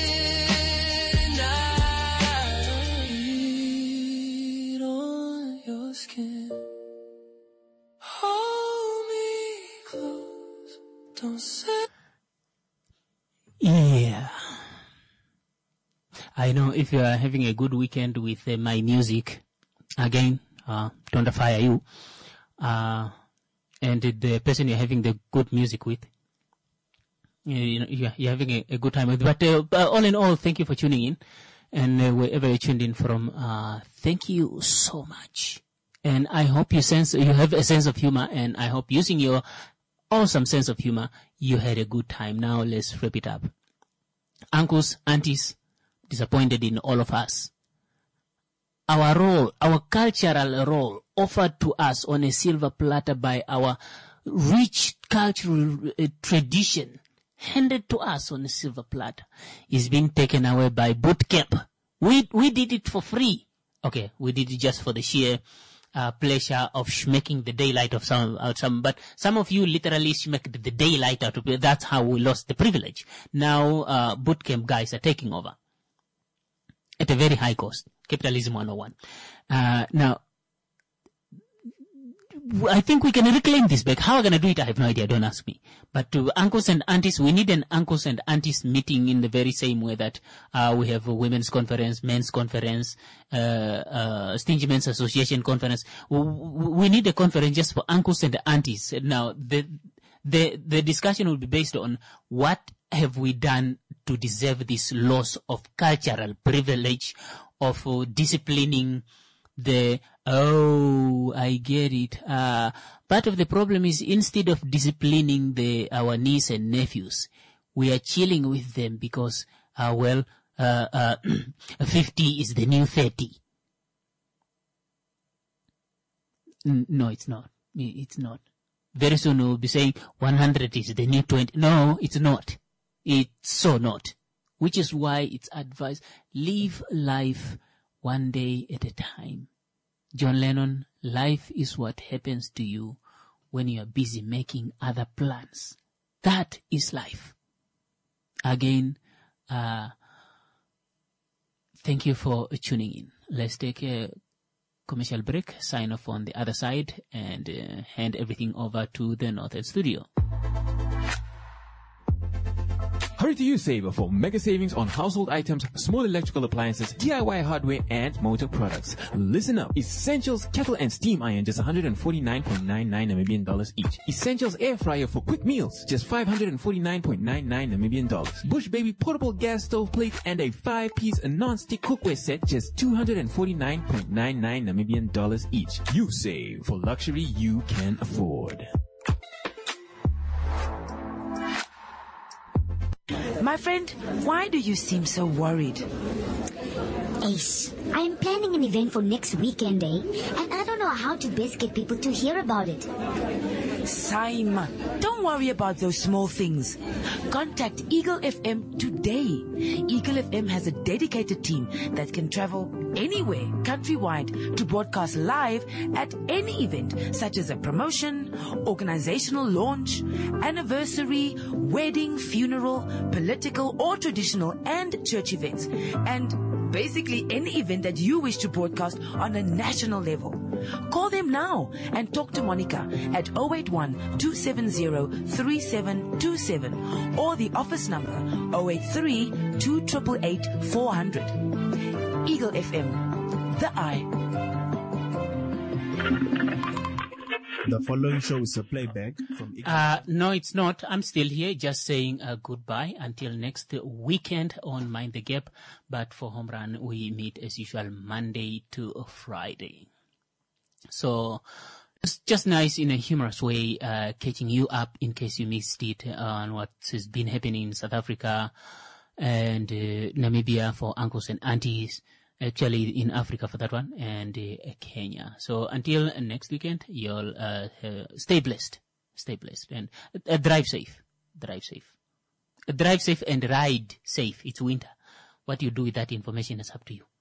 skin. Hold me close. Don't say. Yeah. I know if you are having a good weekend with uh, my music, again, uh, don't fire you, uh, and the person you're having the good music with, you know, you're, you're having a, a good time with. But uh, all in all, thank you for tuning in, and uh, wherever you tuned in from, uh, thank you so much. And I hope you sense, you have a sense of humor, and I hope using your awesome sense of humor, you had a good time. Now let's wrap it up. Uncles, aunties, disappointed in all of us. Our role, our cultural role offered to us on a silver platter by our rich cultural uh, tradition, handed to us on a silver platter, is being taken away by boot camp. We, we did it for free. Okay, we did it just for the sheer Uh, pleasure of schmecking the daylight of some, out some, but some of you literally schmecked the daylight out of it. That's how we lost the privilege. Now, uh, bootcamp guys are taking over at a very high cost. Capitalism one oh one. Uh, now, I think we can reclaim this back. How are we going to do it? I have no idea. Don't ask me. But to uncles and aunties, we need an uncles and aunties meeting in the very same way that uh, we have a women's conference, men's conference, uh, uh, Stingy Men's Association conference. We need a conference just for uncles and aunties. Now, the, the, the discussion will be based on what have we done to deserve this loss of cultural privilege of uh, disciplining the, oh, I get it. Uh, part of the problem is instead of disciplining the, our nieces and nephews, we are chilling with them because, uh, well, uh, uh, fifty is the new thirty. N- no, it's not. It's not. Very soon we'll be saying one hundred is the new twenty. No, it's not. It's so not. Which is why it's advised, live life one day at a time. John Lennon, life is what happens to you when you are busy making other plans. That is life. Again, uh, thank you for tuning in. Let's take a commercial break, sign off on the other side, and uh, hand everything over to the Northern Studio. Hurry to use Saver for mega savings on household items, small electrical appliances, D I Y hardware, and motor products. Listen up. Essentials kettle and steam iron, just one hundred forty-nine point nine nine Namibian dollars each. Essentials air fryer for quick meals, just five hundred forty-nine point nine nine Namibian dollars. Bush Baby portable gas stove plate and a five-piece non-stick cookware set, just two hundred forty-nine point nine nine Namibian dollars each. You save for luxury you can afford. My friend, why do you seem so worried? Ace, I am planning an event for next weekend, eh? And I don't know how to best get people to hear about it. Simon, don't worry about those small things. Contact Eagle F M today. Eagle F M has a dedicated team that can travel anywhere countrywide to broadcast live at any event, such as a promotion, organizational launch, anniversary, wedding, funeral, political or traditional and church events, and basically any event that you wish to broadcast on a national level. Call them now and talk to Monica at zero eight one, two seven zero, three seven two seven or the office number zero eight three, two eight eight, four hundred. Eagle F M, the eye. The following show is a playback from Eagle. Uh, no, it's not. I'm still here, just saying uh, goodbye until next weekend on Mind the Gap. But for Home Run, we meet as usual Monday to Friday. So it's just nice in a humorous way, uh, catching you up in case you missed it on what has been happening in South Africa and uh, Namibia for uncles and aunties. Actually, in Africa for that one, and uh, Kenya. So until next weekend, you'll uh, uh, stay blessed, stay blessed, and uh, drive safe, drive safe, uh, drive safe, and ride safe. It's winter. What you do with that information is up to you.